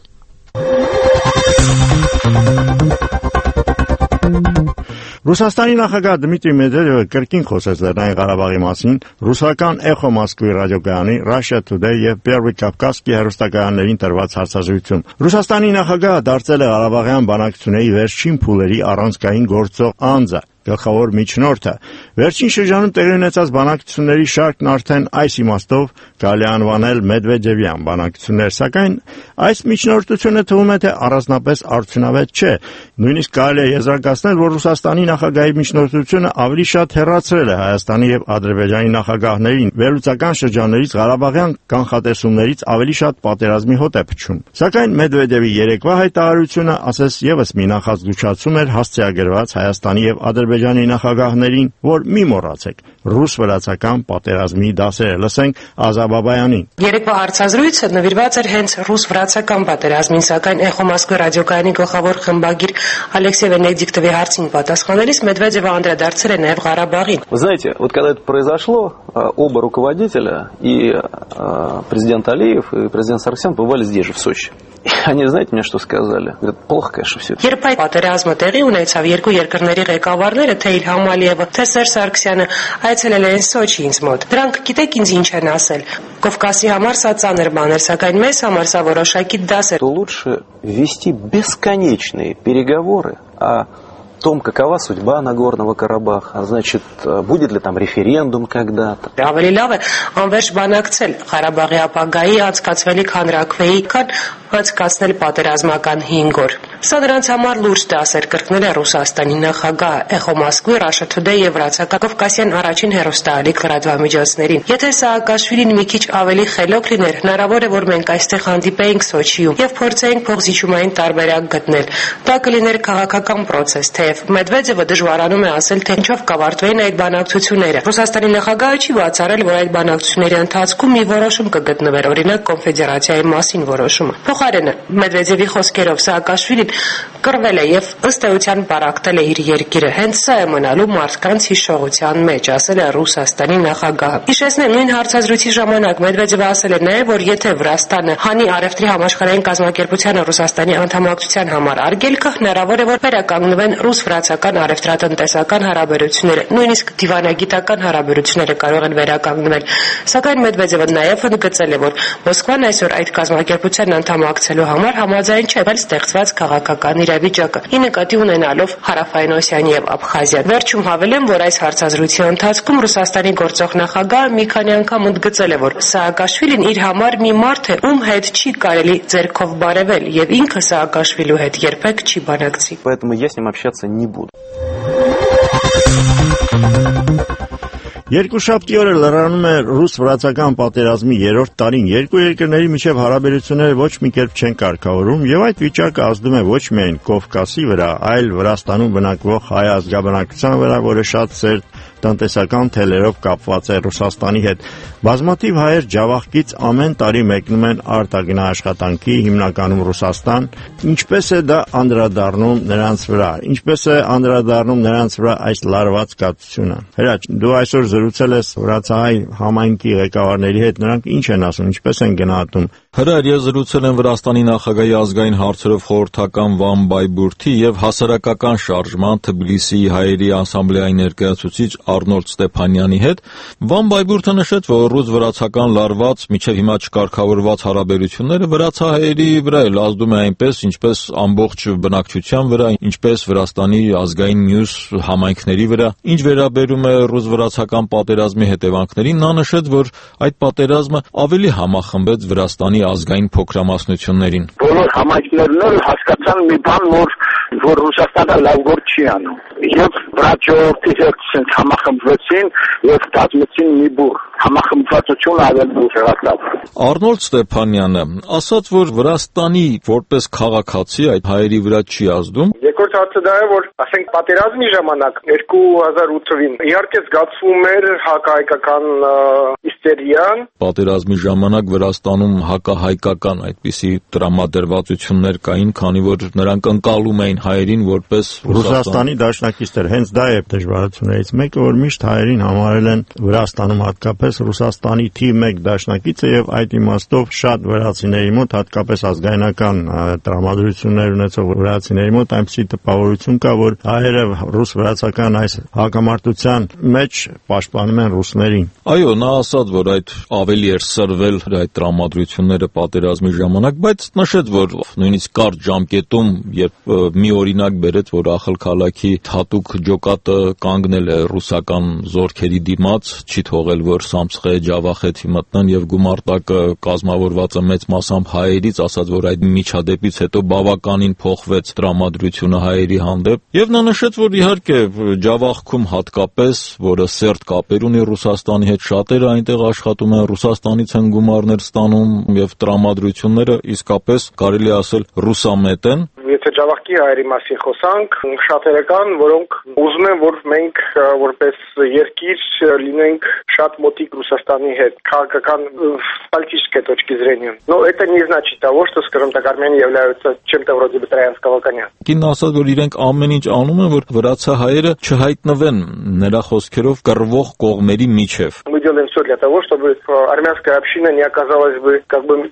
Ռուսաստանի նախագահ Դմիտրի Մեդվեդևը կրկին խոսեց Լեռնային Ղարաբաղի մասին ռուսական Էխո Մոսկվի ռադիոկայանի Russia Today եւ Первый Кавказский հեռուստակայաններին տրված հարցազրույցում։ Ռուսաստանի նախագահը դարձել է Ղարաբաղյան բանակցությունների վերջին փուլերի առանցքային գործող անձը, գլխավոր միջնորդը։ Վերջին շրջանում տեղի ունեցած բանակցությունների շարքն արդեն այս իմաստով կարելի անվանել Մեդվեդևյան բանակցություններ, սակայն այս միջնորդությունը թվում է թե առանձնապես արդյունավետ չէ։ Նույնիսկ կարելի է եզրակացնել, որ Ռուսաստանի նախագահի միջնորդությունը ավելի շատ հեռացրել է Հայաստանի եւ Ադրբեջանի նախագահներին, վերլուծական շրջաններից Ղարաբաղյան կանխատեսումներից ավելի շատ պատերազմի հոտ է փչում։ Սակայն Մեդվեդևի երեկվա հայտարարությունը ասես եւս մի նախազգուշացում էր հասցեագրված Հայաստանի եւ Ադրբեջանի նախագահներին, որ մի մոռացեք ռուս-վրացական պատերազմի դասերը։ Լսենք Ազա Բաբայանին։ Երեկվա հարցազրույցը նվիրված էր հենց ռուս-վրացական պատերազմին, սակայն Էխո Մոսկվի ռադիոկայանի գլխավոր խմբագիր Ալեքսեյ Վենեդիկտովի հարցին պատասխանելիս Մեդվեդևը անդրադարձել է նաև Ղարաբաղին։ Вы знаете, вот когда это произошло, оба руководителя, и президент Алиев, и президент Саркисян побывали здесь же, в Сочи. Они, знаете, мне что сказали? Говорят, плохо, конечно, все. Երբ այդ պատերազմը տեղի ունեցավ, երկու երկրների ղեկավարները, թե Իլհամ Ալիևը, թե Սերժ Սարգսյանը այցելել են Սոչի ինձ մոտ։ Դրանք գիտեք ինձ ինչ են ասել։ Կովկասի համար սա ծանր բան էր, сакայն մեզ համար սա որոշակի դաս էր։ Лучше вести бесконечные переговоры о том, какова судьба Нагорного Карабаха, значит, будет ли там референдум когда-то. Ավելի լավ է անվերջ բանակցել Ղարաբաղի ապագայի անցկացվելիք հանրաքվեի, քան անցկացնել պատերազմական 5 օր։ Սա նրանց համար լուրջ դաս էր, կրկնել է Ռուսաստանի նախագահը Էխո Մոսկվի, Russia Today եւ վրացական Կովկասյան առաջին հեռուստաալիք լրատվամիջոցներին։ Եթե Սաակաշվիլին մի քիչ ավելի խելոք լիներ, հնարավոր է, որ մենք այստեղ հանդիպեինք Սոչիում եւ փորձեինք փոխզիջումային տարբերակ գտնել։ Դա կլիներ քաղաքական process, թեև Մեդվեդևը դժվարանում է ասել, թե ինչով կավարտվեին այդ բանակցությունները։ Ռուսաստանի նախագահը չի բացառել, որ այդ բանակցությունների ընթացքում մի որոշում կգտնվեր, օրինակ կոնֆեդերացիայի մասին որոշումը։ Փոխարենը Մեդվեդևի խոսքերով Սաակաշվիլին կռվել է եւ ըստ էության բարակտել է իր երկիրը։ Հենց սա է մնալու մարդկանց հիշողության մեջ, ասել է Ռուսաստանի նախագահը։ Հիշեցնեմ, նույն հարցազրույցի ժամանակ Մեդվեդևը ասել է նաեւ, որ եթե Վրաստանը հանի Արևտրի համաշխարհային կազմակերպությանը Ռուսաստանի անդամակցության համար արգելքը, հնարավոր է, որ վերականգնվեն ռուս-վրացական առևտրատնտեսական հարաբերությունները, նույնիսկ դիվանագիտական հարաբերությունները կարող են վերականգնվել։ Սակայն Մեդվեդևը նաեւ ընդգծել է, որ Մոսկվան այսօր այդ կազմակերպության անդամակցելու համար համաձայն չէ ստեղծված քաղաքական իրավիճակը, ի նկատի ունենալով Հարավային Օսիան եւ Աբխազիան։ Վերջում հավելեմ, որ այս հարցազրույցի ընթացքում Ռուսաստանի գործող նախագահը մի քանի անգամ ընդգծել է, որ Սաակաշվիլին իր համար մի մարդ է, ում հետ չի կարելի ձեռքով բարևել եւ ինքը Սաակաշվիլու հետ երբեք չի բանակցի։ Поэтому я с ним общаться не буду. Երկուշաբթի օրը լրանում է ռուս-վրացական պատերազմի 3-րդ տարին։ Երկու երկրների միջև հարաբերությունները ոչ մի կերպ չեն կարգավորում, եւ այդ վիճակը ազդում է ոչ միայն Կովկասի վրա, այլ Վրաստանում բնակվող հայ ազգաբնակության վրա, որը շատ սերտ տնտեսական թելերով կապված է Ռուսաստանի հետ։ Բազմաթիվ հայեր ջավախքից ամեն տարի մեկնում են արտագնահաշխատանքի, հիմնականում Ռուսաստան, ինչպես է դա անդրադառնում նրանց վրա, ինչպես է անդրադառնում նրանց վրա այս լարված կացությունը։ Հրաչ, դու այսօր զրուցել ես վրացահայ համայնքի ղեկավարների հետ, նրանք ինչ են ասում, ինչպես են գնահատում։ Հրար, ես զրուցել եմ Վրաստանի նախագահի ազգային հարցերով խորհրդական Վան Բայբուրթի եւ հասարակական շարժման Թբիլիսիի հայերի ասամբլեայի ներկայացուցիչ Արնոլդ Ստեփանյանի հետ։ Վան Բայբուրթը նշեց, որ ռուս-վրացական լարված միջև հիմա չկարգավորված հարաբերությունները վրացահայերի վրա էլ ազդում է այնպես, ինչպես ամբողջ բնակչության վրա, ինչպես Վրաստանի ազգային մյուս համայնքների վրա։ Ինչ վերաբերում է ռուս-վրացական պատերազմի հետևանքներին, նա նշեց, որ այդ պատերազմը ավելի համախմբեց Վրաստանի ազգային փոքրամասնություններին։ Բոլոր համայնքներն էլ հասկացան մի բան, որ Ռուսաստանը լավ գործ չի անում։ Եվ վրաչորդի հետ համախմբվեցին եւ կազմեցին մի բուր։ Համախմբվածությունը ավելի ուժեղացավ։ Արնոլդ Ստեփանյանը ասաց, որ Վրաստանի որպես քաղաքացի այդ հայերի վրա չի ազդում։ Երկրորդ հարցը դա է, որ ասենք պատերազմի ժամանակ 2008-ին իհարկե զգացվում էր հակահայկական հիստերիան։ Պատերազմի ժամանակ Վրաստանում հակահայկական այդպիսի տրամադրվածություններ կային, քանի որ նրանք ընկալում էին հայերին որպես Ռուսաստանի դաշնակիցներ։ Հենց դա է դժվարություններից մեկը, որ միշտ հայերին համարել են Վրաստանում հատկապես Ռուսաստանի թիվ 1 դաշնակիցը եւ այդ իմաստով շատ վրացիների մոտ, հատկապես ազգայնական տրամադրություններ ունեցող վրացիների մոտ այնպիսի տպավորություն կա, որ հայերը ռուս-վրացական այս հակամարտության մեջ պաշտպանում են ռուսներին։ Այո, նա ասաց, որ այդ ավելի էր սրվել այդ տրամադրությունները պատերազմի ժամանակ, բայց նշեց, որ նույնիսկ կարճ ժամկետում, երբ մի օրինակ բերեց, որ Ախալ քաղաքի հատուկ ջոկատը կանգնել է ռուսական զորքերի դիմաց, չի թողել, որ Սամսխե ջավախեցի մտնեն եւ գումարտակը կազմավորված է մեծ մասամբ հայերից, ասաց, որ այդ միջադեպից հետո բավականին փոխվեց տրամադրությունը հայերի հանդեպ, եւ նա նշեց, որ իհարկե ջավախքում հատկապես, որը սերտ կապեր ունի Ռուսաստանի հետ, շատերը այնտեղ աշխատում են, Ռուսաստանից են գումարներ ստանում եւ տրամադրությունները իսկապես կարելի ասել ռուսամետ են։ Եթե ջավախքի հայերի մասին խոսանք, շատերը կան, որոնք ուզում են, որ մենք որպես երկիր լինենք շատ մոտիկ Ռուսաստանի հետ, քաղաքական политической точки зрения. Но это не значит того, что, скажем так, армяне являются чем-то вроде бы троянского коня. Կինն ասաց, որ իրենք ամեն ինչ անում են, որ վրացահայերը չհայտնվեն նրա խոսքերով կռվող կողմերի միջև։ Мы делаем все для того, чтобы армянская община не оказалась бы как бы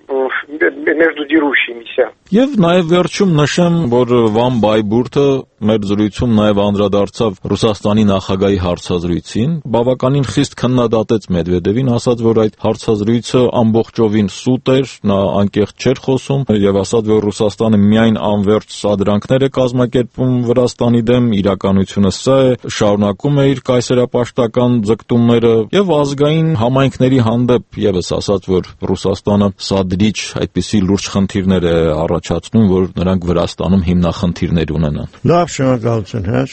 между дерущимися. Եվ նաև վերջում նշեմ, որ Վան Բայբուրթը մեր զրույցում նաև անդրադարձավ Ռուսաստանի նախագահի հարցազրույցին, բավականին խիստ քննադատեց Մեդվեդևին, ասաց, որ այդ հարցազրույցը ամբողջովին սուտ էր, նա անկեղծ չէր խոսում եւ ասաց, որ Ռուսաստանը միայն անվերջ սադրանքներ է կազմակերպում Վրաստանի դեմ, իրականությունը սա է, շարունակում է իր կայսերապաշտական ձգտումները եւ ազգային համայնքների հանդեպ եւս ասաց, որ Ռուսաստանը սադրիչ այդպիսի լուրջ խնդիրներ է առաջացնում, որ նրանք Վրաստանում հիմնախնդիրներ ունենան։ Լավ, շնորհակալություն, հրաշ։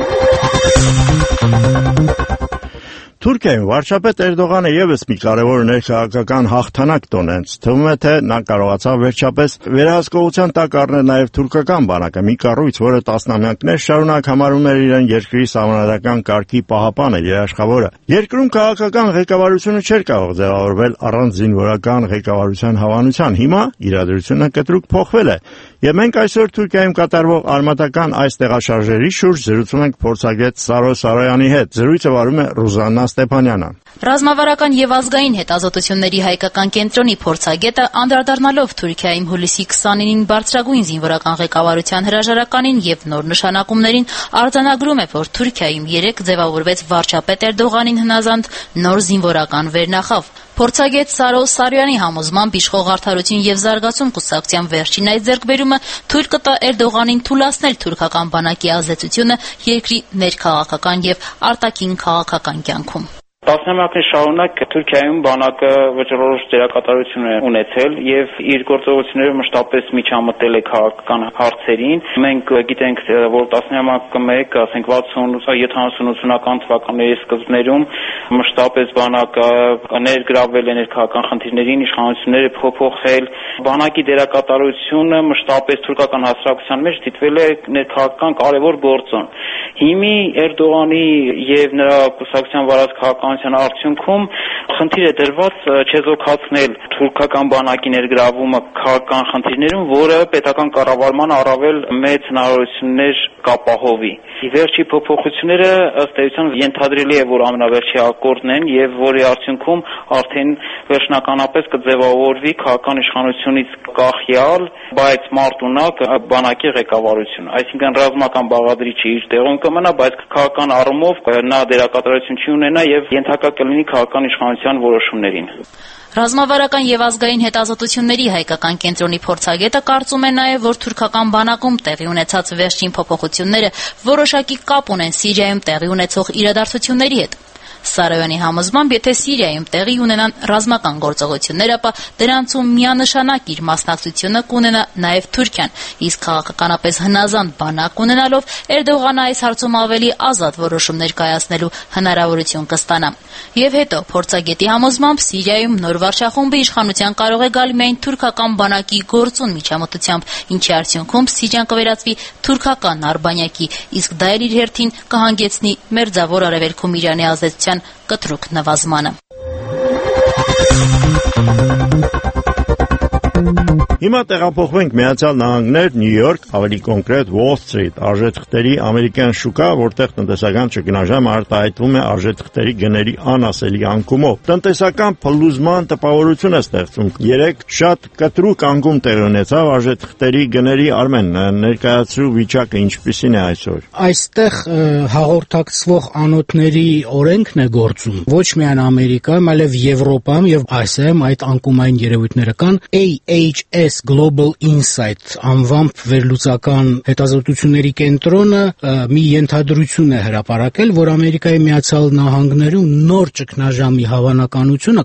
Թուրքիայում վարչապետ Էրդողանը եւս մի կարևոր ներքաղաքական հաղթանակ տոնեց։ Թվում է, թե նա կարողացավ վերջապես վերահսկողության տակ առնել նաեւ թուրքական բանակը, մի կառույց, որը տասնամյակներ շարունակ համարում էր իրեն երկրի սահմանադրական կարգի պահապանը, երաշխավորը։ Երկրում քաղաքական ղեկավարությունը չէր կարող ձևավորվել առանց զինվորական ղեկավարության հավանության։ Հիմա իրադրությունը կտրուկ փոխվել է։ Եվ մենք այսօր Թուրքիայում կատարվող արմատական այս տեղաշարժերի շուրջ զրուցում ենք փորձագետ Սարո Սարոյանի հետ։ Զրույցը վարում է Ռուզաննա Ստեփանյանը։ Ռազմավարական եւ ազգային հետազոտությունների հայկական կենտրոնի փորձագետը անդրադառնալով Թուրքիայում հուլիսի 29-ին բարձրագույն զինվորական ղեկավարության հրաժարականին եւ նոր նշանակումներին արձանագրում է, որ Թուրքիայում 3 ձևավորվեց վարչապետ Էրդողանին հնազանդ նոր զինվորական վերնախավ։ Փորձագետ Սարո Սարոյանի համոզմամբ իշխող Արդարություն եւ զարգացում կուսակցության վերջին այդ ձեռքբերումը թույլ կտա Էրդողանին թուլացնել թուրքական բանակի ազդեցությունը երկրի ներքաղաքական եւ արտաքին քաղաքական կյանքում։ Տասնամյակներ շարունակ Թուրքիայում բանակը վճռորոշ դերակատարություն է ունեցել եւ իր գործողությունները մշտապես միջամտել է քաղաքական հարցերին։ Մենք գիտենք, որ տասնամյակ մեկ, ասենք 60-70-80-ական թվականների սկզբներում մշտապես բանակը ներգրավել է ներքաղաքական խնդիրներին, իշխանությունները փոփոխել, բանակի դերակատարությունը մշտապես թուրքական հասարակության մեջ դիտվել է ներքաղաքական կարևոր գործոն։ Հիմի Էրդողանի եւ նրա կուսակցության վարած քաղաքականության արդյունքում խնդիր է դրված չեզոքացնել թուրքական բանակի ներգրավումը քաղաքական խնդիրներում, որը պետական կառավարման առավել մեծ հնարավորություններ կապահովի։ Վերջի փոփոխությունները ըստ էության ենթադրելի է, որ ամենավերջի ակորդն են եւ որի արդյունքում արդեն վերջնականապես կձևավորվի քաղաքական իշխանությունից կախյալ, բայց մարտունակ բանակի ղեկավարություն։ Այսինքն ռազմական բաղադրիչը իր տեղում կմնա, բայց քաղաքական առումով նա դերակատարություն չի ունենա եւ ենթակա կլինի քաղաքական իշխանության որոշումներին։ Ռազմավարական եւ ազգային հետազոտությունների հայկական կենտրոնի փորձագետը կարծում է նաեւ, որ թուրքական բանակում տեղի ունեցած վերջին փոփոխությունները որոշակի կապ ունեն Սիրիայում տեղի ունեցող իրադարձությունների հետ։ Սարոյանի համոզմամբ, եթե Սիրիայում տեղի ունենան ռազմական գործողություններ, ապա դրանցում միանշանակ իր մասնակցությունը կունենա նաև Թուրքիան, իսկ քաղաքականապես հնազանդ բանակ ունենալով Էրդողանը այս հարցում ավելի ազատ որոշումներ կայացնելու հնարավորություն կստանա։ Եվ հետո, փորձագետի համոզմամբ, Սիրիայում նոր վարչախումբը իշխանության կարող է գալ միայն թուրքական բանակի գործուն միջամտությամբ, ինչի արդյունքում Սիրիան կվերածվի թուրքական արբանյակի, իսկ դա էլ իր հերթին կհանգեցնի Մերձավոր Արևելքում Իրանի ազդեցության կտրուկ նվազմանը։ Հիմա տեղափոխվենք Միացյալ Նահանգներ, Նյու Յորք, ավելի կոնկրետ Wall Street, արժեթղթերի ամերիկյան շուկա, որտեղ տնտեսական ճգնաժամը արտահայտվում է արժեթղթերի գների անասելի անկումով։ Տնտեսական փլուզման տպավորություն է ստեղծում։ Երեք շատ կտրուկ անկում տեղի ունեցավ արժեթղթերի գների Արմեն, ներկայացրու վիճակը ինչպիսին է այսօր։ Այստեղ հաղորդակցվող անոթների օրենքն է գործում ոչ միայն Ամերիկայում, այլև Եվրոպայում եւ Ասիայում այդ անկումային երևույթները կան։ AHS Global Insight անվամբ վերլուծական հետազոտությունների կենտրոնը մի ենթադրություն է հրապարակել, որ Ամերիկայի Միացյալ Նահանգներում նոր ճգնաժամի հավանականությունը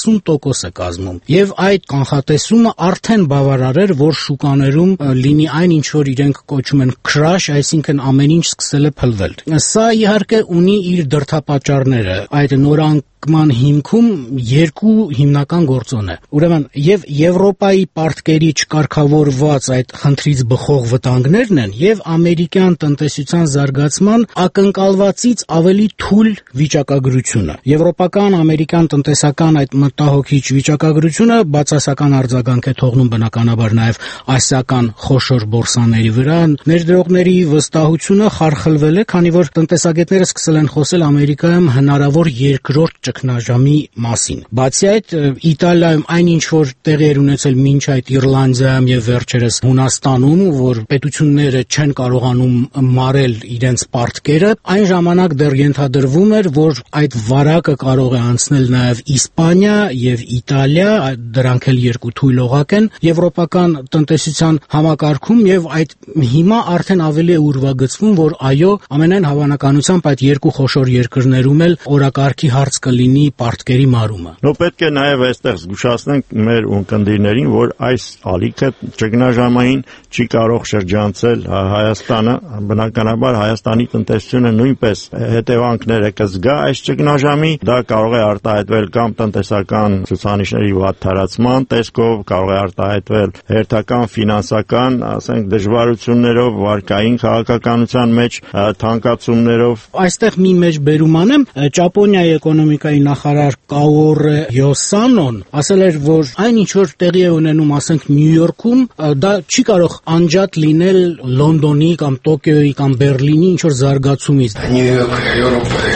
40% է կազմում, եւ այդ կանխատեսումը արդեն բավարար էր, որ շուկաներում լինի այն, ինչ որ իրենք կոչում են crash, այսինքն ամեն ինչ սկսել է փլվել։ Սա իհարկե ունի իր դրդապատճառները։ Այդ նորանկման հիմքում երկու հիմնական գործոն է։ Ուրեմն եւ Եվրոպայի պարտքերի չկարգավորված այդ խնդրից բխող վտանգներն են եւ ամերիկյան տնտեսության զարգացման ակնկալվածից ավելի թույլ վիճակագրությունը։ Եվրոպական ամերիկյան տնտեսական այդ մտահոգիչ վիճակագրությունը բացասական արձագանք է թողնում բնականաբար նաեւ ասիական խոշոր բորսաների վրա։ Ներդրողների վստահությունը խարխլվել է, քանի որ տնտեսագետները սկսել են խոսել Ամերիկայում հնարավոր երկրորդ ճգնաժամի մասին։ Բացի այդ, Իտալիայում այնինչ որ տեղի էր ունեցել մինչ այդ Իռլանդիայում եւ վերջերս Հունաստանում, որ պետությունները չեն կարողանում մարել իրենց պարտքերը, այն ժամանակ դեռ ենթադրվում էր, որ այդ վարակը կարող է անցնել նաեւ Իսպանիա եւ Իտալիա, դրանք էլ երկու թույլ օղակ են եվրոպական տնտեսության համակարգում եւ այդ հիմա արդեն ավելի է ուրվագծվում, որ այո, ամենայն հավանականությամբ այդ երկու խոշոր երկրներում էլ օրակարգի հարց կլինի պարտքերի մարումը։ Նո պետք է նաեւ այստեղ զգուշացնենք մեր ունկնդիրներին, որ այս ալիքը ճգնաժամային չի կարող շրջանցել Հայաստանը, բնականաբար Հայաստանի տնտեսությունը նույնպես հետևանքները կզգա այս ճգնաժամի, դա կարող է արտահայտվել կամ տնտեսական ցուցանիշների վատթարացման տեսքով, կարող է արտահայտվել հերթական ֆինանսական, ասենք դժվարություններով, վարկային քաղաքականության մեջ թանկացումներով։ Այստեղ մի մեջբերում անեմ, Ճապոնիայի էկոնոմիկայի նախարար Կաորե Յոսանոն ասել էր, որ այն ինչ որ տեղի է ունենում, ասենք Նյու Յորքում, դա չի կարող անջատ լինել Լոնդոնի կամ Տոկիոյի կամ Բերլինի ինչ որ զարգացումից։ Նյու Յորքը Եվրոպայի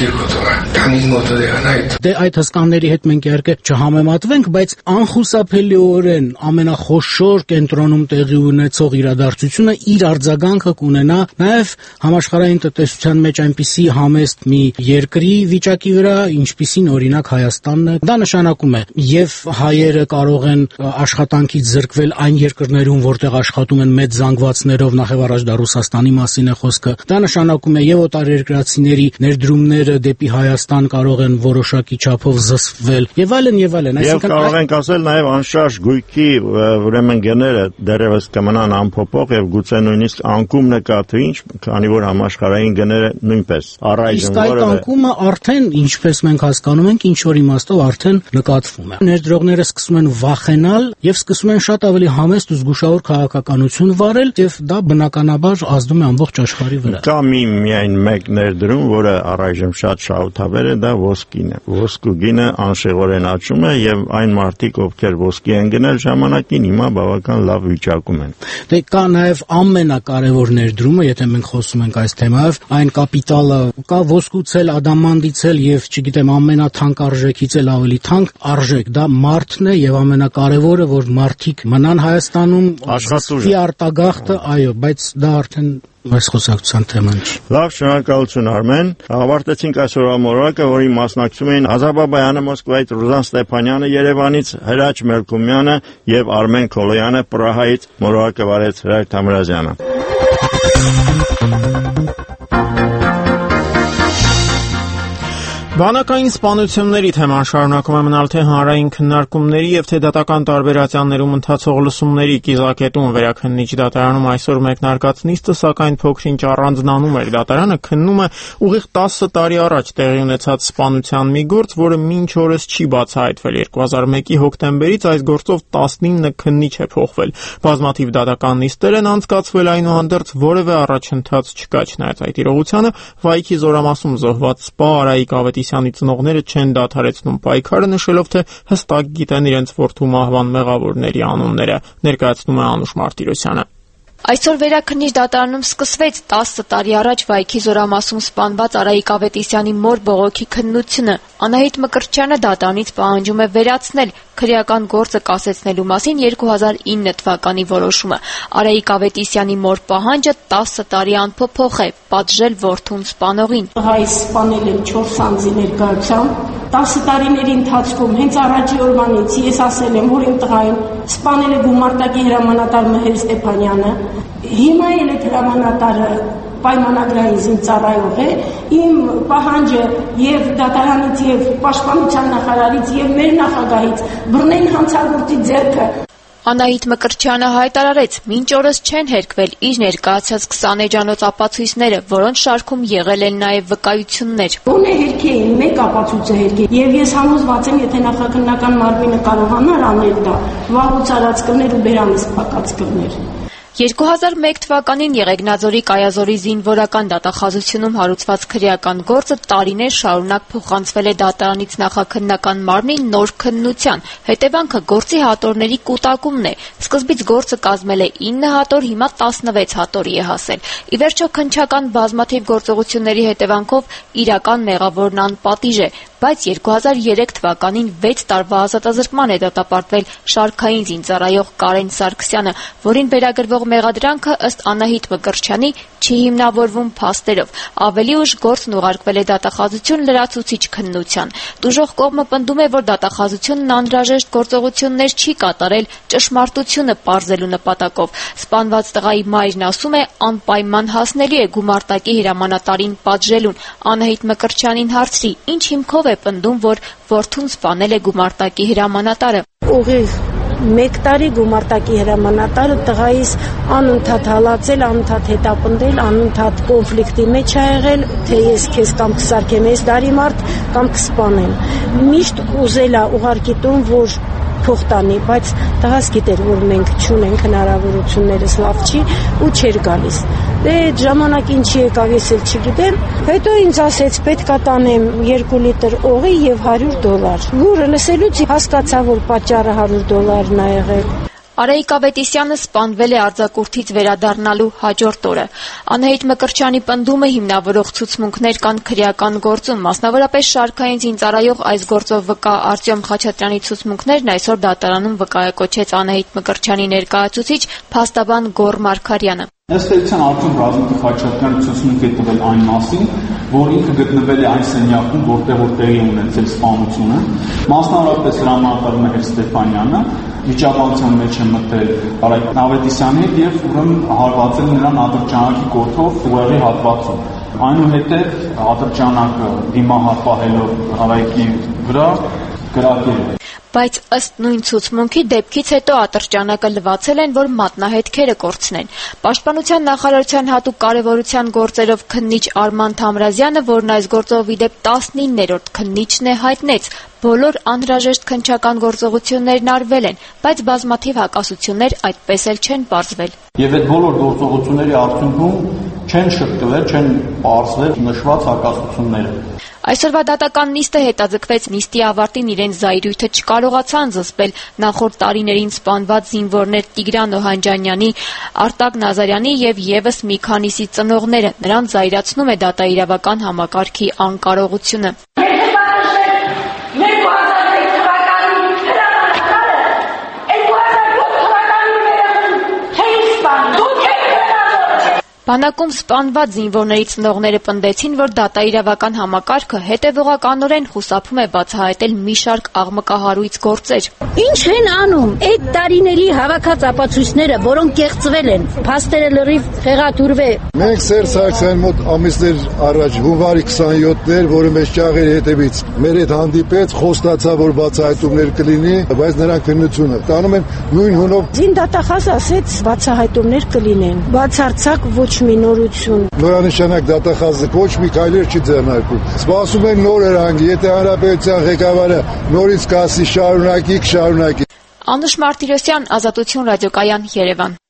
Դե այդ հսկաների հետ մենք իհարկե չհամեմատվենք, բայց անխուսափելիորեն ամենախոշոր կենտրոնում տեղի ունեցող իրադարձությունը իր արձագանքը կունենա նաև համաշխարհային տնտեսության մեջ այնպիսի համեստ մի երկրի վիճակի վրա, ինչպիսին օրինակ Հայաստանն է։ Դա նշանակում է եւ հայերը կարող են աշխատանքից զրկվել այն երկրներում, որտեղ աշխատում են մեծ զանգվածներով, նախ եւ առաջ դա Ռուսաստանի մասին է խոսքը։ Դա նշանակում է եւ օտարերկրացիների ներդրումների ուղղությունները դեպի Հայաստան կարող են որոշակի չափով զսպվել եւ այլն եւ այլն, Եվ կարող ենք ասել նաև անշարժ գույքի ուրեմն գները դեռևս կմնան անփոփոխ եւ գուցե նույնիսկ անկում նկատվի, քանի որ համաշխարհային գները նույնպես առայժմ որը անկումը արդեն, ինչպես մենք հասկանում ենք, ինչ որ իմաստով արդեն նկատվում է։ Ներդրողները սկսում են վախենալ եւ սկսում են շատ ավելի համեստ ու զգուշավոր քաղաքականություն վարել եւ դա բնականաբար ազդում է ամբողջ աշխարհի վրա։ Կա միայն մեկ ներդրում, որը առայժմ շատ շահութաբեր է, դա ոսկին է։ Ոսկու գինը անշեղորեն աճում է եւ այն մարդիկ, ովքեր ոսկի են գնել ժամանակին, հիմա բավական լավ վիճակում են։ Դե կա նաեւ ամենակարևոր ներդրումը, եթե մենք խոսում ենք այս թեմայով, այն կապիտալը կա ոսկուցել, ադամանդիցել եւ չգիտեմ ամենաթանկ արժեքից էլ ավելի թանկ արժեք, դա մարդն է եւ ամենակարևորը, որ մարդիկ մնան Հայաստանում, աշխատուժի արտագաղթը, այո, բայց դա արդեն այս խոսակցության թեման չի։ Լավ, շնորհակալություն Արմեն։ Ավարտեցինք այսօրվա մոլորակը, որին մասնակցում էին Ազատ Բաբայանը Մոսկվայից, Ռուզան Ստեփանյանը Երևանից, Հրաչ Մելքումյանը եւ Արմեն Քոլոյանը Պրահայից։ Մոլորակը վարեց Հրաչ Թամրազյանը։ Բանակային սպանությունների թեման շարունակում է մնալ թե հանրային քննարկումների եւ թե դատական տարբերացիաներում ընթացող լսումների կիզակետում վերաքննիչ դատարանում այսօր մեկնարկած նիստը, սակայն փոքրինչ առանձնանում էր։ Դատարանը քննում է ուղիղ 10 տարի առաջ տեղի ունեցած սպանության մի գործ, որը մինչ օրս չի բացահայտվել։ 2001-ի հոկտեմբերից այս գործով 19 քննիչ է փոխվել։ Բազմաթիվ դատական նիստեր են անցկացվել, այնուհանդերձ որևէ առաջընթաց չկա։ Չնայած այդ իրողությանը, Վայքի Զորամասում զոհված սպա Արայիկ Ավետիսյանի ծնողները չեն դադարեցնում պայքարը, նշելով, թե հստակ գիտեն իրենց որդու մահվան մեղավորների անունները, ներկայացնում է Անուշ Մարտիրոսյանը։ Այսօր վերաքննիչ դատարանում սկսվեց 10 տարի առաջ Վայքի Զորամասում սպանված Արայիկ Ավետիսյանի մոր բողոքի քննությունը։ Անահիտ Մկրտչյանը դատարանից պահանջում է վերացնել քրեական գործը կասեցնելու մասին 2009 թվականի որոշումը։ Արայիկ Ավետիսյանի մոր պահանջը 10 տարի անփոփոխ է՝ պատժել որդուն սպանողին։ Հայ սպանել են 4 անձի ներկայությամբ 10 տարիների ընթացքում հենց առաջի օրվանից ես ասել եմ, որ իմ տղային սպանել է գումարտակի հրամանատար Մհեր Ստեփանյանը։ Հիմա էլ այդ հրամանատարը պայմանագրային զինծառայող է, իմ պահանջը եւ դատարանից եւ պաշտպանության նախարարից եւ մեր նախագահից բռնեն հանցագործի ձեռքը։ Անահիտ Մկրտչյանը հայտարարեց, մինչ օրս չեն հերկվել իր ներկայացած 20 էջանոց ապացույցները, որոնց շարքում եղել են նաև վկայություններ։ Ոնե հերքեին, մեկ ապացույցը հերքի, եւ ես համոզված եմ, եթե նախաքննական մարմինը կարողանար անել դա, վաղուց արած կներ ու բերանից փակած կներ։ 2001 թվականին Եղեգնաձորի Կայազորի զինվորական դատախազությունում հարուցված քրեական գործը տարիներ շարունակ փոխանցվել է դատարանից նախաքննական մարմնին նոր քննության։ Հետևանքը գործի հատորների կուտակումն է։ Սկզբից գործը կազմել է 9 հատոր, հիմա 16 հատորի է հասել։ Ի վերջո քննչական բազմաթիվ գործողությունների հետևանքով իրական մեղավորն անպատիժ է, բայց 2003 թվականին 6 տարվա ազատազրկման է դատապարտվել շարքային զինծառայող Կարեն Սարգսյանը, որին վերագրվող մեղադրանքը ըստ Անահիտ Մկրտչյանի չի հիմնավորվում փաստերով։ Ավելի ուշ գործն ուղարկվել է դատախազություն լրացուցիչ քննության։ Տուժող կողմը պնդում է, որ դատախազությունն անհրաժեշտ գործողություններ չի կատարել ճշմարտությունը պարզելու նպատակով։ Սպանված տղայի մայրն ասում է, անպայման հասնելի է գումարտակի հրամանատարին պատժելուն։ Անահիտ Մկրտչյանին հարցրի, ինչ հիմքով է պնդում, որ որդուն սպանել է գումարտակի հրամանատարը։ Ուղիղ 1 տարի գումարտակի հրամանատարը տղայիս անընդհատ հալածել, անընդհատ հետապնդել, անընդհատ կոնֆլիկտի մեջ ա եղել, թե ես քեզ կամ կսարքեմ ես դարի մարդ կամ կսպանեմ։ Միշտ ուզել ա ուղարկի տուն, որ փող տանի, բայց տղաս գիտեր, որ մենք չունենք հնարավորություններս լավ չի ու չէր գալիս։ Դե այդ ժամանակ ինչի եկավ ես էլ չգիտեմ։ Հետո ինձ ասեց պետքա տանեմ 2 լիտր օղի եւ $100։ Լուրը լսելուց հասկացա, որ պատճառը $100 ա եղել։ Արայիկ Ավետիսյանը սպանվել է արձակուրդից վերադառնալու հաջորդ օրը։ Անահիտ Մկրտչյանի պնդումը հիմնավորող ցուցմունքներ կան քրեական գործում, մասնավորապես շարքային զինծառայող այս գործով վկա Արտյոմ Խաչատրյանի ցուցմունքներն այսօր դատարանում վկայակոչեց Անահիտ Մկրտչյանի ներկայացուցիչ փաստաբան Գոռ Մարգարյանը։ Ըստ էության Արտյոմ Ռազմիկի Խաչատրյանը ցուցմունք է տվել այն մասին, որ ինքը գտնվել է այն սենյակում, որտեղ որ տեղի ունեցել սպանությունը, մասնավորապես հրամանատար Մհեր Ստեփանյանը վիճաբանության մեջ է մտել Արայիկ Ավետիսյանի հետ եւ ուրեմն հարվածել նրան ատրճանակի կոթով ուղեղի հատվածում։ Այնուհետև ատրճանակը դիմահապահելով հարայքի վրա կրակել է։ Բայց ըստ նույն ցուցմունքի դեպքից հետո ատրճանակը լվացել են, որ մատնահետքերը կորցնեն։ Պաշտպանության նախարարության հատուկ կարևորության գործերով քննիչ Արման Թամրազյանը, որն այս գործով ի դեպ 19-րդ քննիչն է, հայտնեց. բոլոր անհրաժեշտ քննչական գործողություններն արվել են, բայց բազմաթիվ հակասություններ այդպես էլ չեն պարզվել։ Եվ այդ բոլոր գործողությունների արդյունքում չեն շրջվել, չեն պարզվել նշված հակասությունները։ Այսօրվա դատական նիստը հետաձգվեց նիստի ավարտին իրենց զայրույթը չկարողացան զսպել նախորդ տարիներին սպանված զինվորներ Տիգրան Օհանջանյանի, Արտակ Նազարյանի եւ եւս մի քանիսի ծնողները։ Նրանց զայրացնում է դատաիրավական համակարգի անկարողությունը։ Բանակում սպանված զինվորների ծնողները պնդեցին, որ դատաիրավական համակարգը հետևողականորեն խուսափում է բացահայտել մի շարք աղմկահարույց գործեր։ Ինչ են անում այդ տարիների հավաքած ապացույցները, որոնք կեղծվել են, փաստերը լրիվ խեղաթյուրվել։ Մենք Սերժ Սարգսյանի մոտ ամիսներ առաջ հունվարի 27-ներ, որը մեզ ճաղերի հետևից մեր հետ հանդիպեց, խոստացավ, որ բացահայտումներ կլինի, բայց նրանք քննությունը տանում են նույն հունով։ Զինդատախազ ասեց բացահայտումներ կլինեն։ Բացարձակ ոչ մի նորություն։ Նորանշանակ դատախազը ոչ մի քայլեր չի ձեռնարկում։ Սպասում են նոր երանգ, եթե հանրապետության ղեկավարը նորից կասի շարունակի։ Անուշ Մարտիրոսյան, Ազատություն ռադիոկայան, Երևան։